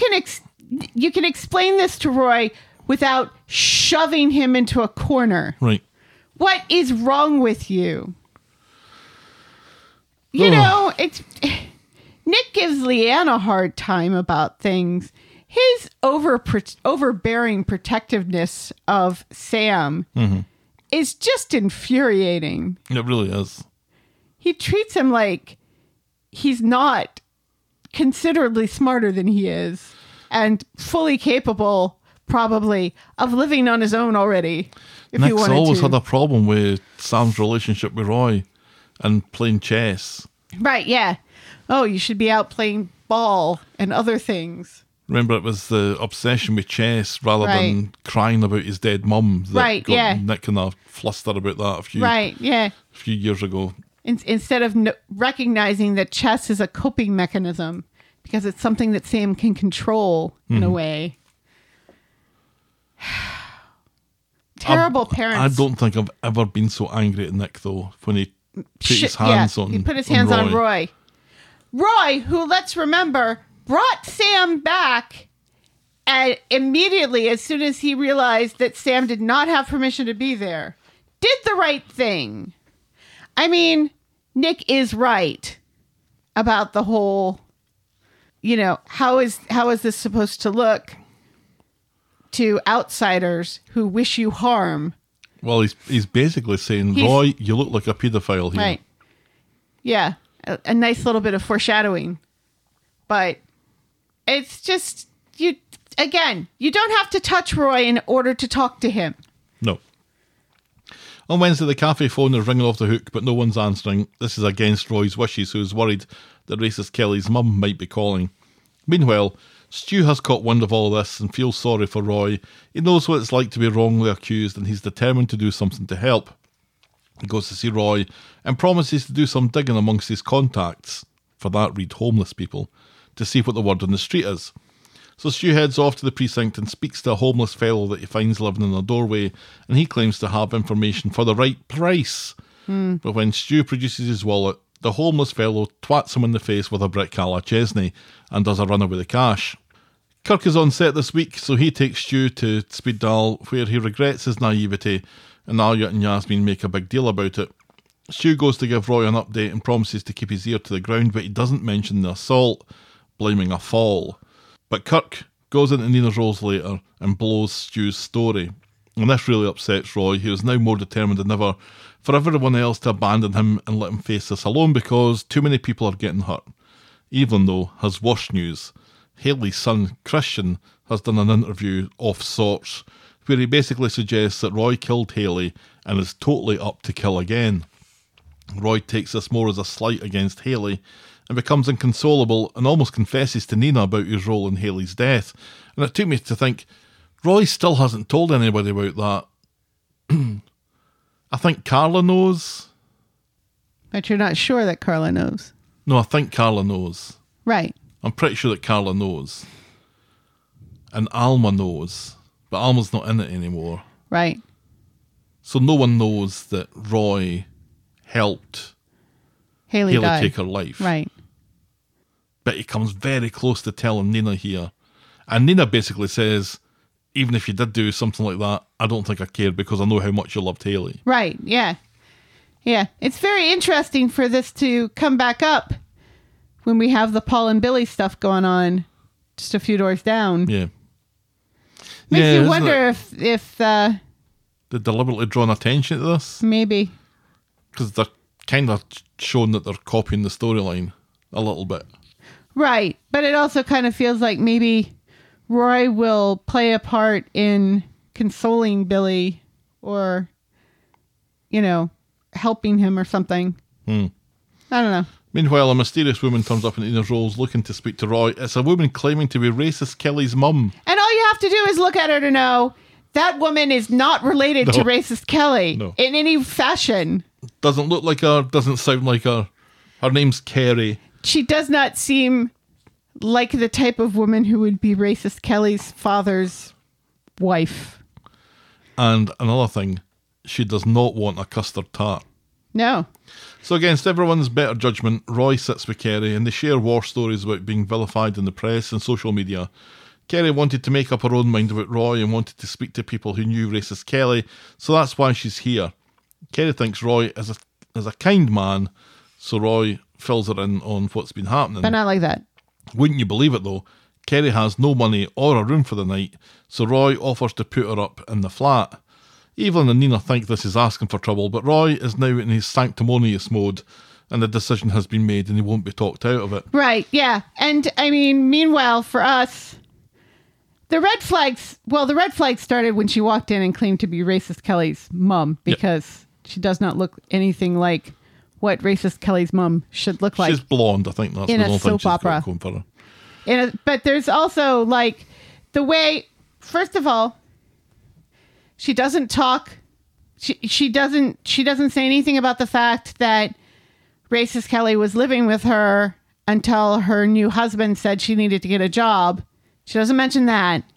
explain this to Roy without shoving him into a corner. Right. What is wrong with you? You Ugh. know, it's Nick gives Leanne a hard time about things. His overbearing protectiveness of Sam is just infuriating. It really is. He treats him like he's not considerably smarter than he is and fully capable, probably, of living on his own already. If he Nick's wanted always to. had a problem with Sam's relationship with Roy and playing chess. Right, yeah. Oh, you should be out playing ball and other things. Remember, it was the obsession with chess rather Right. than crying about his dead mum that Right, got yeah. Nick kind of flustered about that a few years ago. Instead of recognizing that chess is a coping mechanism because it's something that Sam can control in a way. Terrible parents. I don't think I've ever been so angry at Nick, though, when he put his hands on He put his hands on Roy. Roy, who, let's remember, brought Sam back and immediately, as soon as he realized that Sam did not have permission to be there, did the right thing. I mean, Nick is right about the whole, how is this supposed to look to outsiders who wish you harm? Well, he's basically saying, Roy, you look like a paedophile here. Right. Yeah. A nice little bit of foreshadowing. But it's just, you don't have to touch Roy in order to talk to him. No. On Wednesday, the cafe phone is ringing off the hook, but no one's answering. This is against Roy's wishes, who is worried that racist Kelly's mum might be calling. Meanwhile, Stu has caught wind of all this and feels sorry for Roy. He knows what it's like to be wrongly accused, and he's determined to do something to help. He goes to see Roy and promises to do some digging amongst his contacts, for that read homeless people, to see what the word on the street is. So Stu heads off to the precinct and speaks to a homeless fellow that he finds living in a doorway, and he claims to have information for the right price. But when Stu produces his wallet, the homeless fellow twats him in the face with a brick a la Chesney and does a run away with the cash. Kirk is on set this week, so he takes Stu to Speed Dial, where he regrets his naivety, and Alia and Yasmin make a big deal about it. Stu goes to give Roy an update and promises to keep his ear to the ground, but he doesn't mention the assault, blaming a fall. But Kirk goes into Nina's Rose later and blows Stu's story. And this really upsets Roy, who is now more determined than ever for everyone else to abandon him and let him face this alone because too many people are getting hurt. Even though his worst news, Haley's son Christian has done an interview of sorts where he basically suggests that Roy killed Haley and is totally up to kill again. Roy takes this more as a slight against Haley and becomes inconsolable and almost confesses to Nina about his role in Haley's death. And it took me to think, Roy still hasn't told anybody about that. I think Carla knows. But you're not sure that Carla knows. No, I think Carla knows. Right. I'm pretty sure that Carla knows. And Alma knows. But Alma's not in it anymore. Right. So no one knows that Roy helped Haley died. take her life. Right. But he comes very close to telling Nina here. And Nina basically says, even if you did do something like that, I don't think I cared because I know how much you loved Haley. Right, yeah. Yeah, it's very interesting for this to come back up when we have the Paul and Billy stuff going on just a few doors down. Yeah. Makes yeah, you isn't wonder it? if They're deliberately drawn attention to this. maybe. Because they're kind of showing that they're copying the storyline a little bit. Right, but it also kind of feels like maybe Roy will play a part in consoling Billy or, helping him or something. I don't know. Meanwhile, a mysterious woman turns up in Nina's Rolls looking to speak to Roy. It's a woman claiming to be racist Kelly's mum. And all you have to do is look at her to know that woman is not related to No. racist Kelly No. in any fashion. Doesn't look like her, doesn't sound like her. Her name's Kerry. She does not seem like the type of woman who would be racist Kelly's father's wife. And another thing, she does not want a custard tart. No. So against everyone's better judgment, Roy sits with Kerry and they share war stories about being vilified in the press and social media. Kerry wanted to make up her own mind about Roy and wanted to speak to people who knew racist Kelly, so that's why she's here. Kerry thinks Roy is a kind man, so Roy fills her in on what's been happening. But not like that. Wouldn't you believe it though, Kerry has no money or a room for the night, so Roy offers to put her up in the flat. Evelyn and Nina think this is asking for trouble, but Roy is now in his sanctimonious mode, and the decision has been made and he won't be talked out of it. Right, yeah. And, I mean, meanwhile, for us, the red flags started when she walked in and claimed to be racist Kelly's mum, because she does not look anything like what racist Kelly's mum should look like. She's blonde, I think that's in the a only thing soap she's got opera. going for her. But there's also, like, the way, first of all, she doesn't talk. She doesn't say anything about the fact that racist Kelly was living with her until her new husband said she needed to get a job. She doesn't mention that.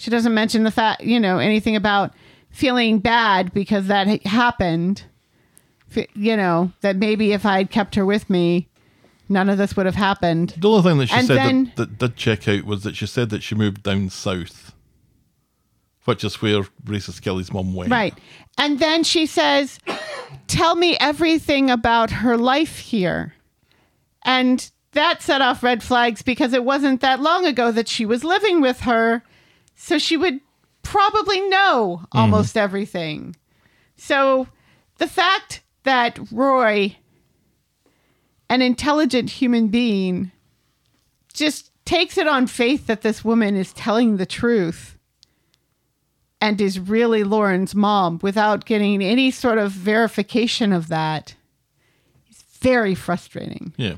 She doesn't mention the fact, anything about feeling bad because that happened. That maybe if I had kept her with me, none of this would have happened. The only thing that she And said then- that did check out was that she said that she moved down south, which is where Racist Kelly's mum went. Right. And then she says, tell me everything about her life here. And that set off red flags because it wasn't that long ago that she was living with her. So she would probably know almost everything. So the fact that Roy, an intelligent human being, just takes it on faith that this woman is telling the truth and is really Lauren's mom without getting any sort of verification of that is very frustrating. Yeah.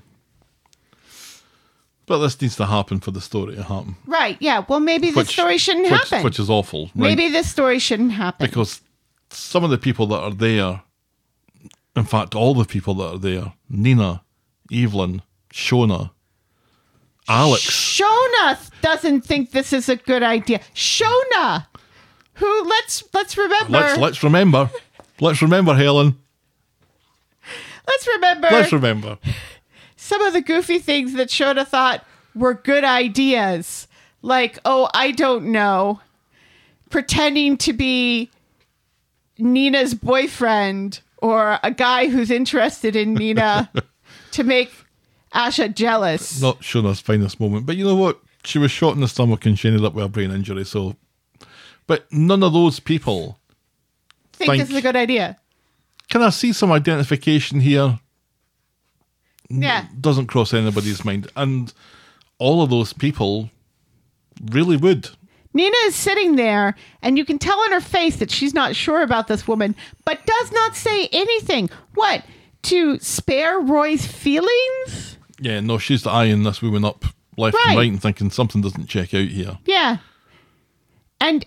But this needs to happen for the story to happen. Right, yeah. Well, maybe this story shouldn't happen. Which is awful. Right? Maybe this story shouldn't happen. Because some of the people that are there, in fact, all the people that are there, Nina, Evelyn, Shona, Alex. Shona doesn't think this is a good idea. Shona, who let's remember. Let's remember. Let's remember, Helen. Let's remember. Let's remember. Some of the goofy things that Shona thought were good ideas. Like, I don't know, pretending to be Nina's boyfriend or a guy who's interested in Nina to make Asha jealous. Not Shona's finest moment. But you know what? She was shot in the stomach and she ended up with a brain injury. So, but none of those people think this is a good idea. Can I see some identification here? Yeah. Doesn't cross anybody's mind. And all of those people really would. Nina is sitting there, and you can tell in her face that she's not sure about this woman, but does not say anything. What? To spare Roy's feelings? Yeah, no, she's eyeing this woman up left and right and thinking something doesn't check out here. Yeah. And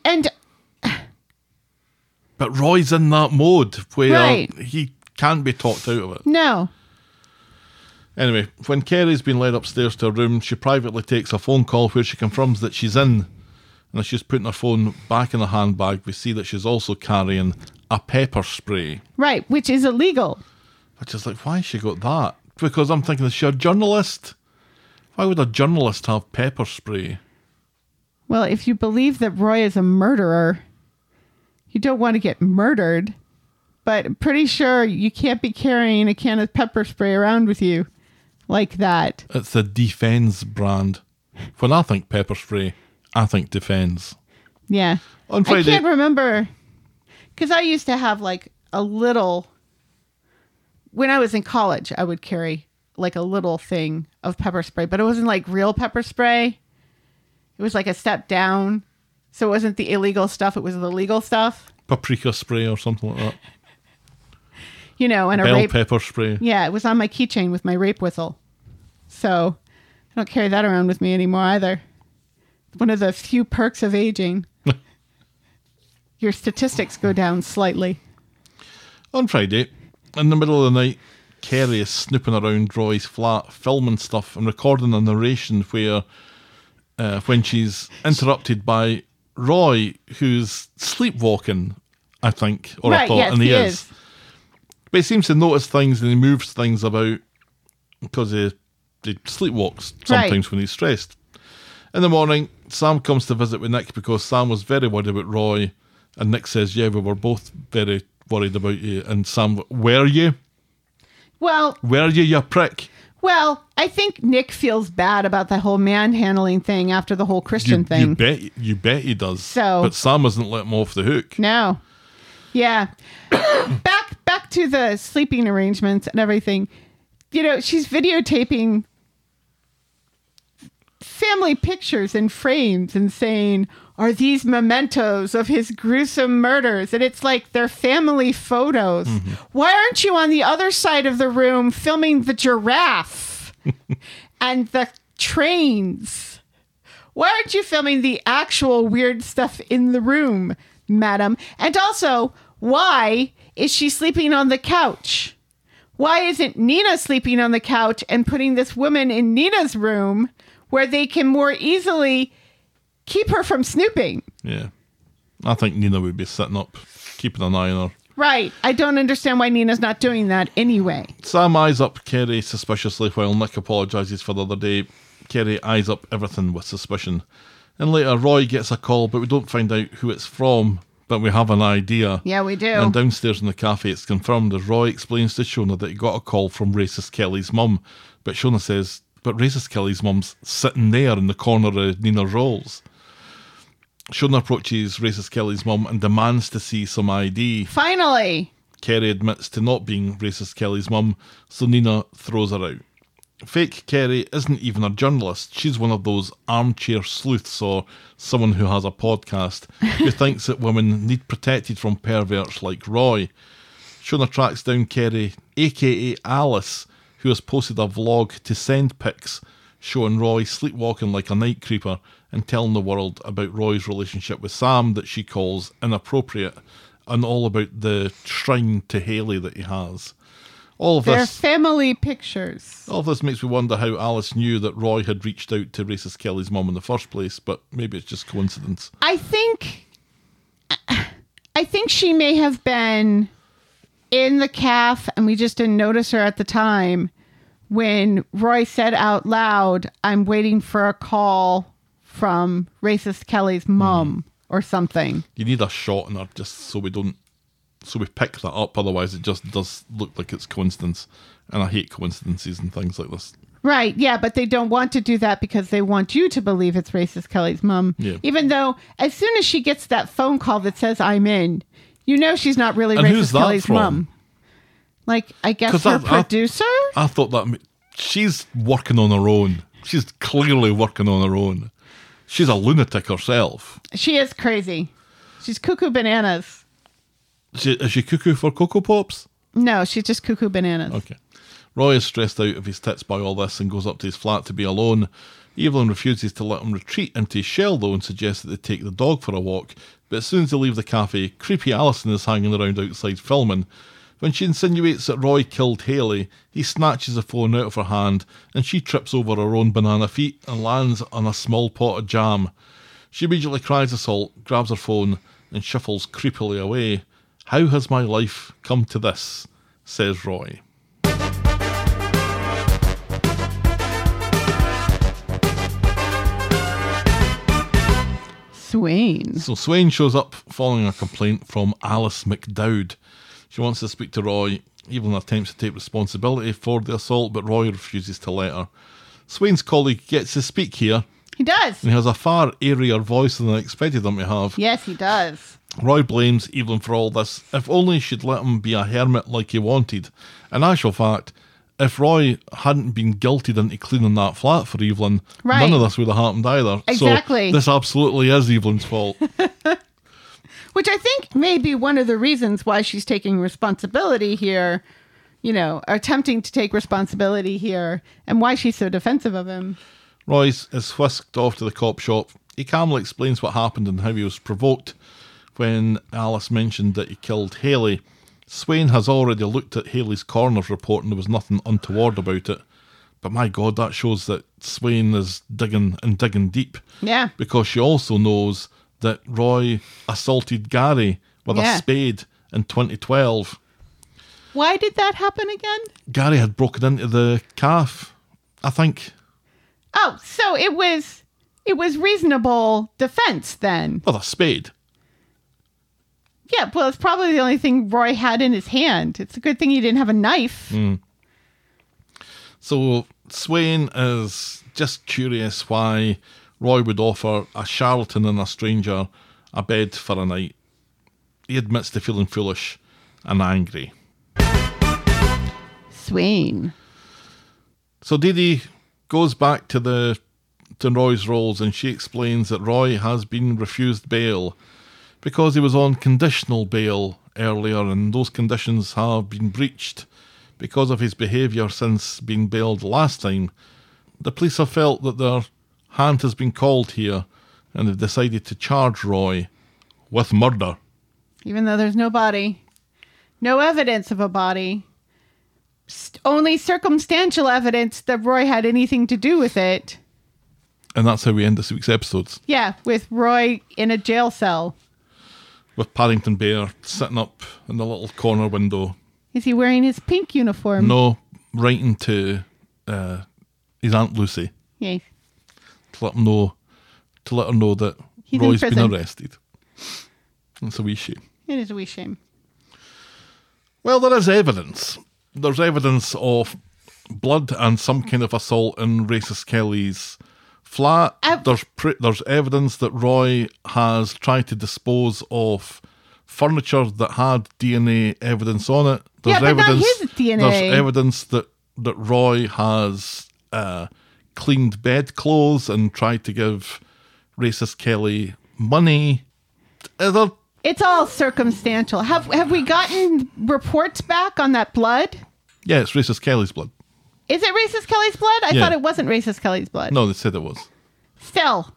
but Roy's in that mode where Right. he can't be talked out of it. no. Anyway, when Kerry's been led upstairs to her room, she privately takes a phone call where she confirms that she's in. And as she's putting her phone back in the handbag, we see that she's also carrying a pepper spray. Right, which is illegal. Which is like, why has she got that? Because I'm thinking, is she a journalist? Why would a journalist have pepper spray? Well, if you believe that Roy is a murderer, you don't want to get murdered. But I'm pretty sure you can't be carrying a can of pepper spray around with you like that. It's the Defense brand. When I think pepper spray, I think Defense. Yeah. On Friday- I can't remember. Because I used to have like a little... When I was in college, I would carry like a little thing of pepper spray. But it wasn't like real pepper spray. It was like a step down. So it wasn't the illegal stuff. It was the legal stuff. Paprika spray or something like that. And a Bell rape... pepper spray. Yeah, it was on my keychain with my rape whistle. So I don't carry that around with me anymore either. One of the few perks of aging. Your statistics go down slightly. On Friday, in the middle of the night, Kerry is snooping around Roy's flat, filming stuff and recording a narration where, when she's interrupted by Roy, who's sleepwalking, I think, or I Right, thought, yes, and he he is. is. But he seems to notice things and he moves things about because he sleepwalks sometimes when he's stressed. In the morning, Sam comes to visit with Nick because Sam was very worried about Roy. And Nick says, yeah, we were both very worried about you. And Sam, were you? Well, Were you, you prick? I think Nick feels bad about the whole manhandling thing after the whole Christian thing. You bet he does. So- but Sam hasn't let him off the hook. No. Yeah. Back to the sleeping arrangements and everything. She's videotaping family pictures and frames and saying, are these mementos of his gruesome murders? And it's like they're family photos. Mm-hmm. Why aren't you on the other side of the room filming the giraffe and the trains? Why aren't you filming the actual weird stuff in the room, madam? And also, why is she sleeping on the couch? Why isn't Nina sleeping on the couch and putting this woman in Nina's room where they can more easily keep her from snooping? Yeah. I think Nina would be sitting up, keeping an eye on her. Right. I don't understand why Nina's not doing that anyway. Sam eyes up Kerry suspiciously while Nick apologises for the other day. Kerry eyes up everything with suspicion. And later, Roy gets a call, but we don't find out who it's from, but we have an idea. Yeah, we do. And downstairs in the cafe, it's confirmed as Roy explains to Shona that he got a call from Racist Kelly's mum. But Shona says, but Racist Kelly's mum's sitting there in the corner of Nina's rolls. Shona approaches Racist Kelly's mum and demands to see some ID. Finally! Kerry admits to not being Racist Kelly's mum, so Nina throws her out. Fake Kerry isn't even a journalist. She's one of those armchair sleuths or someone who has a podcast who thinks that women need protected from perverts like Roy. Shona tracks down Kerry, aka Alice, who has posted a vlog to send pics showing Roy sleepwalking like a night creeper and telling the world about Roy's relationship with Sam that she calls inappropriate and all about the shrine to Haley that he has. All of They're this... family pictures. All of this makes me wonder how Alice knew that Roy had reached out to Racist Kelly's mum in the first place, but maybe it's just coincidence. I think she may have been in the calf and we just didn't notice her at the time when Roy said out loud, I'm waiting for a call from Racist Kelly's mum or something. You need a shot in her just so we pick that up, otherwise it just does look like it's coincidence. And I hate coincidences and things like this. Right, yeah, but they don't want to do that because they want you to believe it's Racist Kelly's mum. Yeah. Even though as soon as she gets that phone call that says I'm in, you know she's not really And who's Racist that Kelly's from? mum. Like, I guess 'Cause her I- producer? I thought that... She's working on her own. She's clearly working on her own. She's a lunatic herself. She is crazy. She's cuckoo bananas. Is she cuckoo for Cocoa Pops? No, she's just cuckoo bananas. Okay. Roy is stressed out of his tits by all this and goes up to his flat to be alone. Evelyn refuses to let him retreat into his shell, though, and suggests that they take the dog for a walk. But as soon as they leave the cafe, creepy Alison is hanging around outside filming. When she insinuates that Roy killed Haley, he snatches the phone out of her hand and she trips over her own banana feet and lands on a small pot of jam. She immediately cries assault, grabs her phone and shuffles creepily away. How has my life come to this? Says Roy. Swain. So Swain shows up following a complaint from Alice McDowd. She wants to speak to Roy. Evelyn attempts to take responsibility for the assault, but Roy refuses to let her. Swain's colleague gets to speak here, He does. and he has a far airier voice than I expected him to have. Yes, he does. Roy blames Evelyn for all this. If only she'd let him be a hermit like he wanted. In actual fact, if Roy hadn't been guilted into cleaning that flat for Evelyn, Right. none of this would have happened either. Exactly. So this absolutely is Evelyn's fault. Which I think may be one of the reasons why she's taking responsibility here, you know, attempting to take responsibility here, and why she's so defensive of him. Royce is whisked off to the cop shop. He calmly explains what happened and how he was provoked when Alice mentioned that he killed Haley. Swain has already looked at Haley's coroner's report and there was nothing untoward about it. But my God, that shows that Swain is digging and digging deep. Yeah. Because she also knows that Roy assaulted Gary with Yeah. a spade in 2012. Why did that happen again? Gary had broken into the calf, I think. Oh, so it was reasonable defense then. With a spade. Yeah, well, it's probably the only thing Roy had in his hand. It's a good thing he didn't have a knife. So Swain is just curious why Roy would offer a charlatan and a stranger a bed for a night. He admits to feeling foolish and angry. Swain. So Dee Dee goes back to Roy's rolls and she explains that Roy has been refused bail because he was on conditional bail earlier and those conditions have been breached because of his behaviour since being bailed last time. The police have felt that their hand has been called here and they've decided to charge Roy with murder. Even though there's no body. No evidence of a body. Only circumstantial evidence that Roy had anything to do with it. And that's how we end this week's episodes. Yeah, with Roy in a jail cell. With Paddington Bear sitting up in the little corner window. Is he wearing his pink uniform? No, writing to his Aunt Lucy Yes. to let her know that He's in Roy's been prison. arrested. It's a wee shame. It is a wee shame. Well, there is evidence. There's evidence of blood and some kind of assault in Racist Kelly's flat. There's evidence that Roy has tried to dispose of furniture that had DNA evidence on it. There's Yeah, but not evidence, his DNA. There's evidence that Roy has cleaned bedclothes and tried to give Racist Kelly money. It's all circumstantial. Have we gotten reports back on that blood? Yeah, it's Racist Kelly's blood. Is it Racist Kelly's blood? I Yeah. thought it wasn't Racist Kelly's blood. No, they said it was. Still,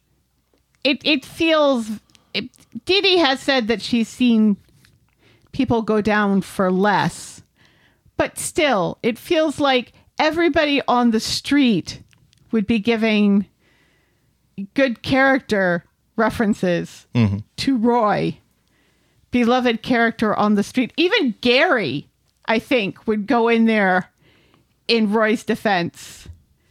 it feels... Dee Dee has said that she's seen people go down for less. But still, it feels like everybody on the street would be giving good character references to Roy. Beloved character on the street. Even Gary, I think, would go in there in Roy's defense.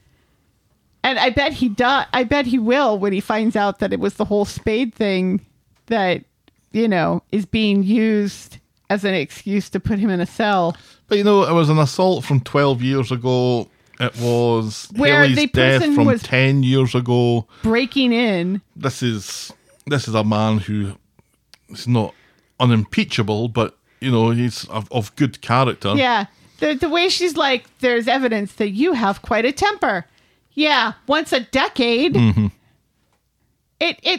And I bet he will when he finds out that it was the whole Spade thing that, is being used as an excuse to put him in a cell. But it was an assault from 12 years ago. It was Where Haley's the death person from was 10 years ago. Breaking in. This is a man who is not unimpeachable, but he's of good character. Yeah. The way she's like, there's evidence that you have quite a temper. Yeah, once a decade. Mm-hmm. It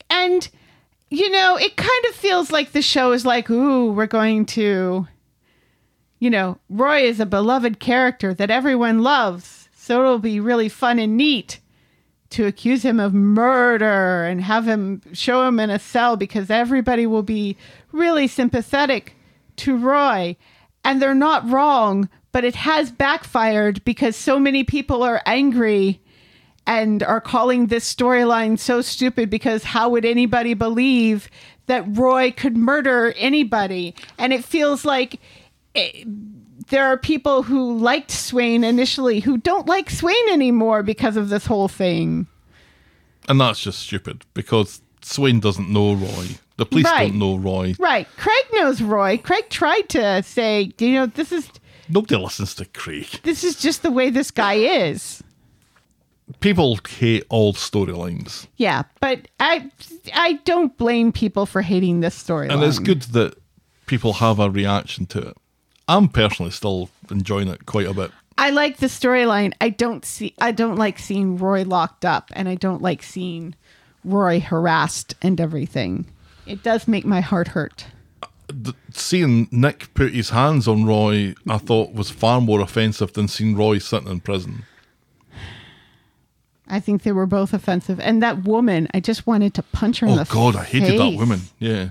kind of feels like the show is like, ooh, we're going to, Roy is a beloved character that everyone loves. So it'll be really fun and neat to accuse him of murder and have him show him in a cell because everybody will be really sympathetic to Roy. And they're not wrong, but it has backfired because so many people are angry and are calling this storyline so stupid because how would anybody believe that Roy could murder anybody? And it feels like there are people who liked Swain initially who don't like Swain anymore because of this whole thing. And that's just stupid because Swain doesn't know Roy. The police don't know Roy. Right. Craig knows Roy. Craig tried to say, Nobody listens to Craig. This is just the way this guy is. People hate all storylines. Yeah, but I don't blame people for hating this storyline. And it's good that people have a reaction to it. I'm personally still enjoying it quite a bit. I like the storyline. I don't like seeing Roy locked up, and I don't like seeing Roy harassed and everything. It does make my heart hurt. Seeing Nick put his hands on Roy, I thought was far more offensive than seeing Roy sitting in prison. I think they were both offensive. And that woman, I just wanted to punch her in the face. Oh, God, I hated that woman. Yeah.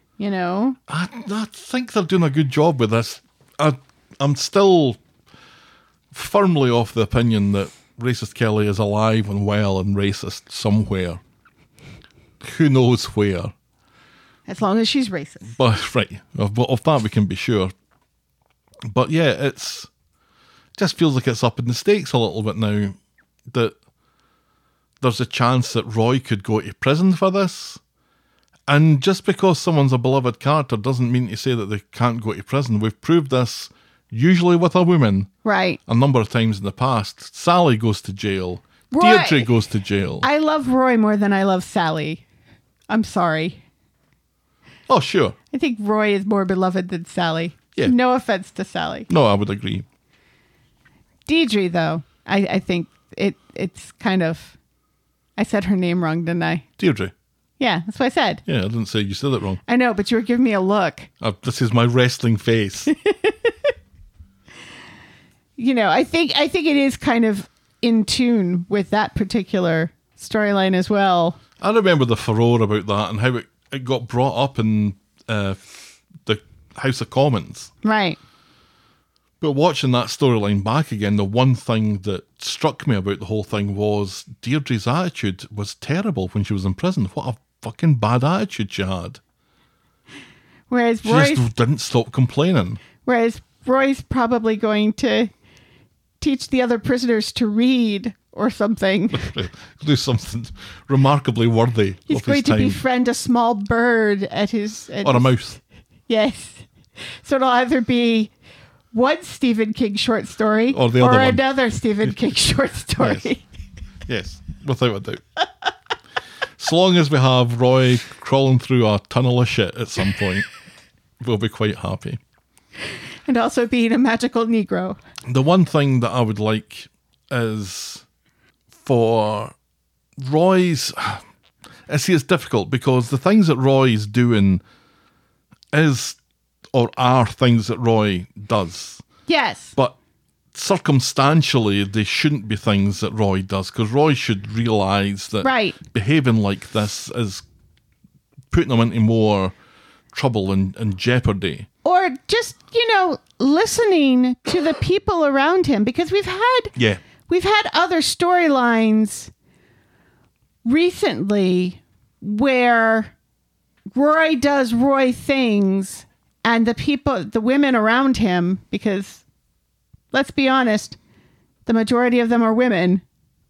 I think they're doing a good job with this. I'm still firmly of the opinion that Racist Kelly is alive and well and racist somewhere. Who knows where? As long as she's racist. But right, of that we can be sure. But yeah, it just feels like it's up in the stakes a little bit now. That there's a chance that Roy could go to prison for this. And just because someone's a beloved character doesn't mean to say that they can't go to prison. We've proved this usually with a woman. Right. A number of times in the past. Sally goes to jail. Roy, Deirdre goes to jail. I love Roy more than I love Sally. I'm sorry. Oh, sure. I think Roy is more beloved than Sally. Yeah. No offense to Sally. No, I would agree. Deirdre, though, I think it's kind of... I said her name wrong, didn't I? Deirdre. Yeah, that's what I said. Yeah, I didn't say you said it wrong. I know, but you were giving me a look. This is my wrestling face. I think it is kind of in tune with that particular storyline as well. I remember the furore about that and how it got brought up in the House of Commons. Right. But watching that storyline back again, the one thing that struck me about the whole thing was Deirdre's attitude was terrible when she was in prison. What a fucking bad attitude she had. Whereas She just didn't stop complaining. Roy's probably going to teach the other prisoners to read or something. Do something remarkably worthy He's of going his to time. befriend a small bird at his... Or a mouse. Yes. So it'll either be one Stephen King short story Or the other one. another Stephen King short story. Yes, without a doubt. So long as we have Roy crawling through a tunnel of shit at some point, we'll be quite happy. And also being a magical Negro. The one thing that I would like is for Roy's... I see it's difficult because the things that Roy's doing is or are things that Roy does. Yes. But circumstantially, they shouldn't be things that Roy does because Roy should realise that Right. behaving like this is putting him into more trouble and jeopardy. Or just, listening to the people around him, because we've had other storylines recently where Roy does Roy things and the women around him, because let's be honest, the majority of them are women,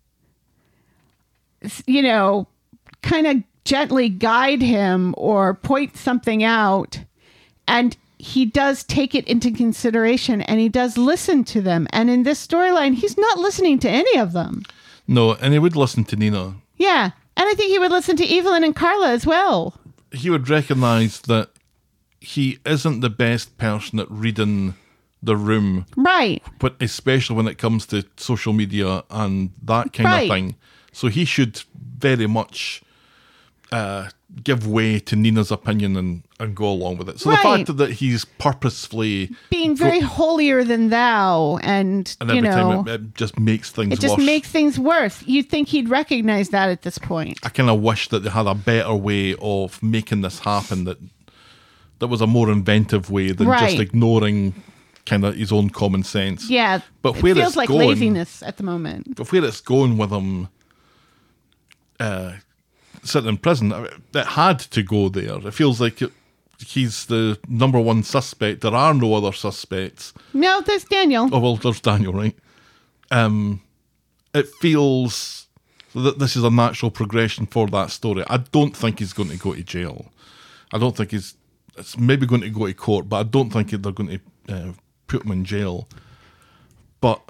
kind of gently guide him or point something out. And he does take it into consideration and he does listen to them. And in this storyline, he's not listening to any of them. No, and he would listen to Nina. Yeah. And I think he would listen to Evelyn and Carla as well. He would recognise that he isn't the best person at reading the room. Right. But especially when it comes to social media and that kind Right. of thing. So he should very much give way to Nina's opinion and go along with it. So Right. the fact that he's purposefully Being very holier than thou and every time it just makes things it just worse. makes things worse. You'd think he'd recognize that at this point. I kind of wish that they had a better way of making this happen, that was a more inventive way than Right. just ignoring kind of his own common sense. Yeah. But it where feels it's like going- laziness at the moment. But where it's going with him sitting in prison, it had to go there. It feels like he's the number one suspect. There are no other suspects. No, there's Daniel. Oh, well, there's Daniel, right? It feels that this is a natural progression for that story. I don't think he's going to go to jail. I don't think it's maybe going to go to court, but I don't think they're going to put him in jail. But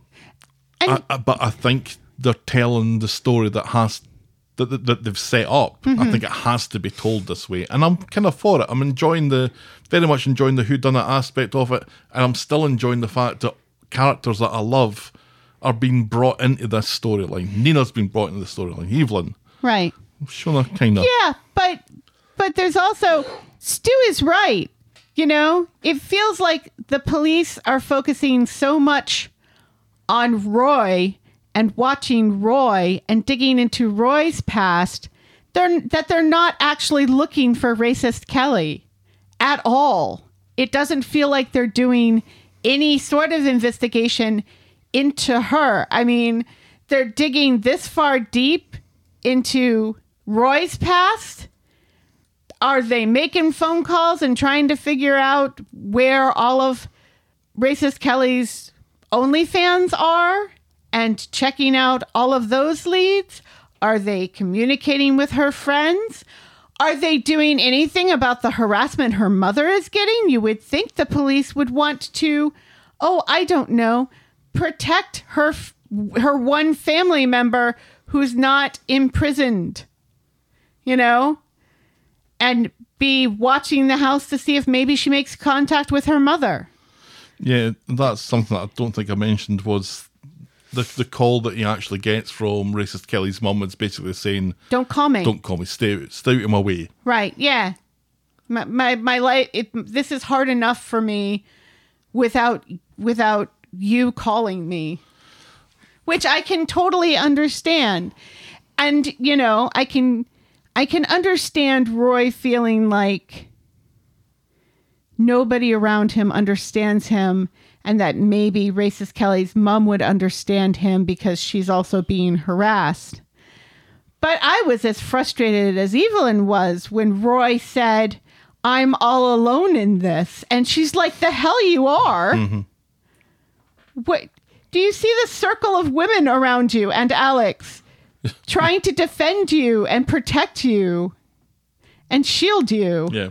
I think they're telling the story that they've set up. Mm-hmm. I think it has to be told this way, and I'm kind of for it. I'm very much enjoying the whodunit aspect of it, and I'm still enjoying the fact that characters that I love are being brought into this storyline. Nina's been brought into the storyline. Evelyn, Right. Shona, kind of. Yeah, but there's also Stu is right. It feels like the police are focusing so much on Roy and watching Roy and digging into Roy's past that they're not actually looking for racist Kelly at all. It doesn't feel like they're doing any sort of investigation into her. I mean, they're digging this far deep into Roy's past. Are they making phone calls and trying to figure out where all of racist Kelly's OnlyFans are and checking out all of those leads? Are they communicating with her friends? Are they doing anything about the harassment her mother is getting? You would think the police would want to, I don't know, protect her one family member who's not imprisoned, and be watching the house to see if maybe she makes contact with her mother. Yeah, that's something that I don't think I mentioned was the call that he actually gets from racist Kelly's mum. It's basically saying, Don't call me. "Don't call me. Stay out of my way." Right, yeah. My life, this is hard enough for me without you calling me, which I can totally understand. And, I can understand Roy feeling like nobody around him understands him and that maybe racist Kelly's mom would understand him because she's also being harassed. But I was as frustrated as Evelyn was when Roy said, I'm all alone in this. And she's like, the hell you are. Mm-hmm. What? Do you see the circle of women around you and Alex trying to defend you and protect you and shield you? Yeah.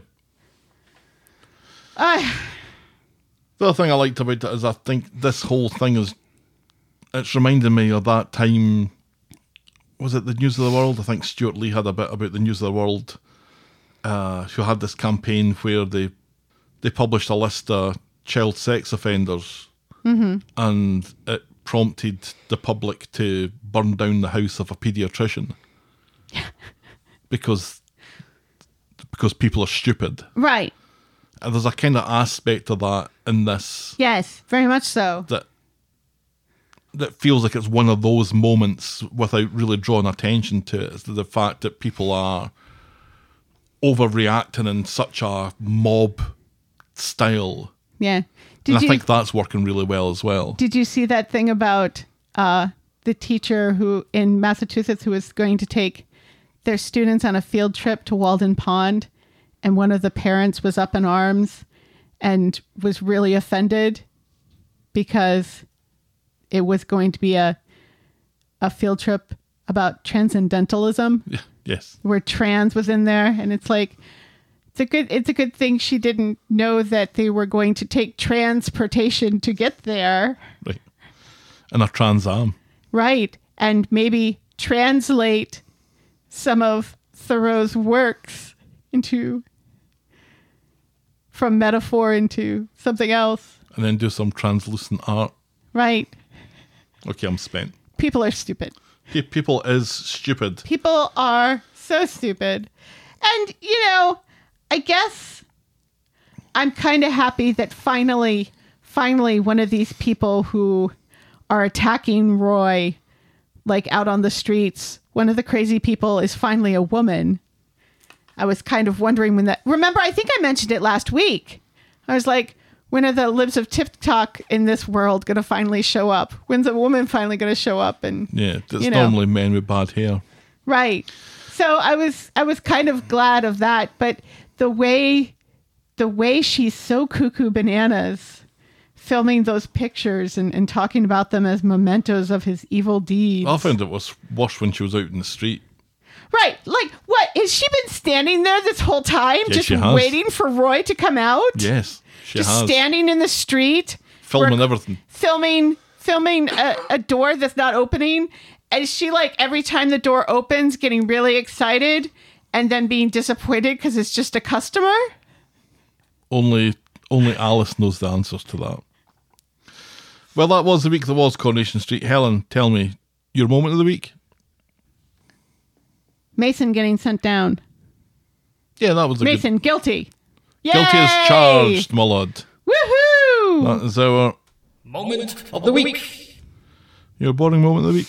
The other thing I liked about it is I think this whole thing it's reminding me of that time, was it the News of the World? I think Stuart Lee had a bit about the News of the World, who had this campaign where they published a list of child sex offenders, and it prompted the public to burn down the house of a paediatrician because people are stupid. Right. And there's a kind of aspect of that in this Yes, very much so. that feels like it's one of those moments without really drawing attention to it. It's the fact that people are overreacting in such a mob style. Yeah. And I think that's working really well as well. Did you see that thing about the teacher who in Massachusetts who was going to take their students on a field trip to Walden Pond, and one of the parents was up in arms and was really offended because it was going to be a field trip about transcendentalism, Yes. where trans was in there, and it's like it's a good thing she didn't know that they were going to take transportation to get there. Right. And a Trans Am. Right. And maybe translate some of Thoreau's works from metaphor into something else. And then do some translucent art. Right. Okay, I'm spent. People are stupid. People is stupid. People are so stupid. And, I guess I'm kind of happy that finally one of these people who are attacking Roy, like out on the streets, one of the crazy people is finally a woman. I was kind of wondering when remember, I think I mentioned it last week. I was like, when are the libs of TikTok in this world going to finally show up? When's a woman finally going to show up? And Yeah, it's normally men with bad hair. Right. So I was kind of glad of that, but the way she's so cuckoo bananas filming those pictures and talking about them as mementos of his evil deeds. I found it was worse when she was out in the street. Right. Like, what? Has she been standing there this whole time just she has. waiting for Roy to come out? Yes, she just has. standing in the street. Filming everything. Filming a door that's not opening. And is she, like, every time the door opens, getting really excited and then being disappointed because it's just a customer? Only Alice knows the answers to that. Well, that was the week that was Coronation Street. Helen, tell me, your moment of the week? Mason getting sent down. Yeah, that was a Mason, guilty. Yay! Guilty as charged, my lad. Woohoo! That is our Moment of the week. your boring moment of the week.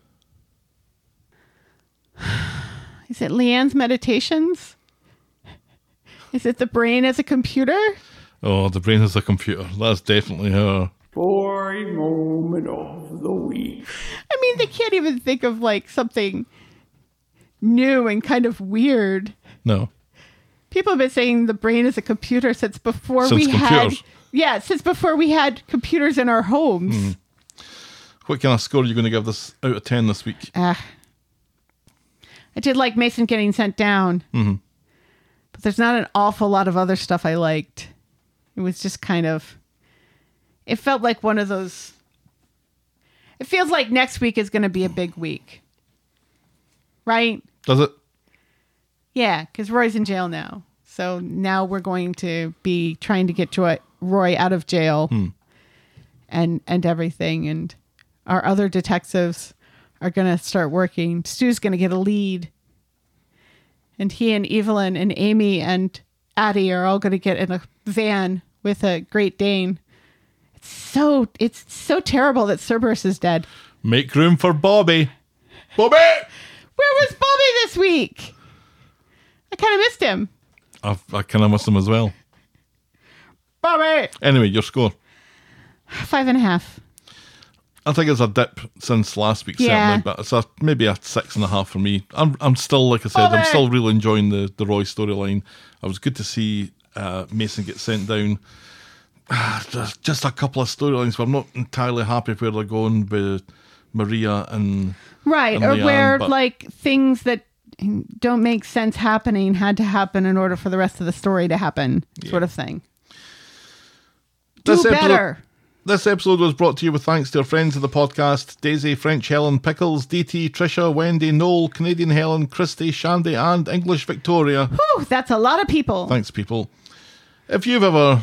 Is it Leanne's meditations? Is it the brain as a computer? Oh, the brain is a computer. That's definitely her. Boring moment of the week. I mean, they can't even think of like something new and kind of weird. No. People have been saying the brain is a computer since before Since we had. computers. Yeah, since before we had computers in our homes. What kind of score are you going to give this out of 10 this week? I did like Mason getting sent down. Mhm. But there's not an awful lot of other stuff I liked. It was just kind of... It felt like one of those... It feels like next week is going to be a big week. Right? Does it? Yeah, because Roy's in jail now. So now we're going to be trying to get Roy out of jail and everything. And our other detectives are going to start working. Stu's going to get a lead. And he and Evelyn and Amy and Addie are all going to get in a van with a Great Dane. It's so terrible that Cerberus is dead. Make room for Bobby. Bobby! Where was Bobby this week? I kind of missed him. I kind of miss him as well. Bobby! Anyway, your score. 5.5. I think it's a dip since last week, Yeah. certainly, but it's maybe a 6.5 for me. I'm still, like I said, I'm still really enjoying the Roy storyline. It was good to see Mason get sent down. There's just a couple of storylines where I'm not entirely happy where they're going with Maria and Right, and or Leanne, where but- like things that don't make sense happening had to happen in order for the rest of the story to happen, sort of thing. Do better. This episode was brought to you with thanks to our friends of the podcast, Daisy, French Helen, Pickles, DT, Trisha, Wendy, Noel, Canadian Helen, Christy, Shandy, and English Victoria. Whew, that's a lot of people. Thanks, people. If you've ever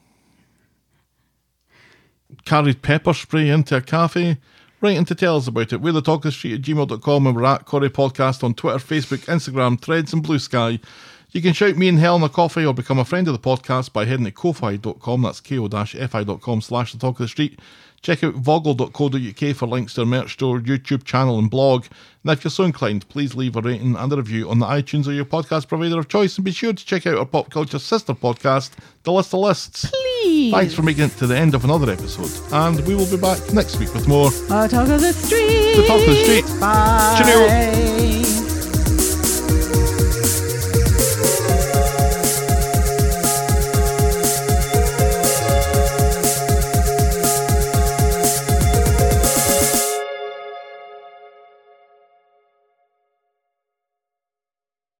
carried pepper spray into a cafe, write in to tell us about it. We're thetalkofthestreet@gmail.com and we're at Corey Podcast on Twitter, Facebook, Instagram, Threads and Blue Sky. You can shout me and Helen a coffee or become a friend of the podcast by heading to ko-fi.com, that's ko-fi.com/thetalkofthestreet. Check out voggle.co.uk for links to our merch store, YouTube channel and blog. And if you're so inclined, please leave a rating and a review on the iTunes or your podcast provider of choice. And be sure to check out our pop culture sister podcast, The List of Lists. Please. Thanks for making it to the end of another episode. And we will be back next week with more Talk of the Street. The Talk of the Street. Bye. Cheerio.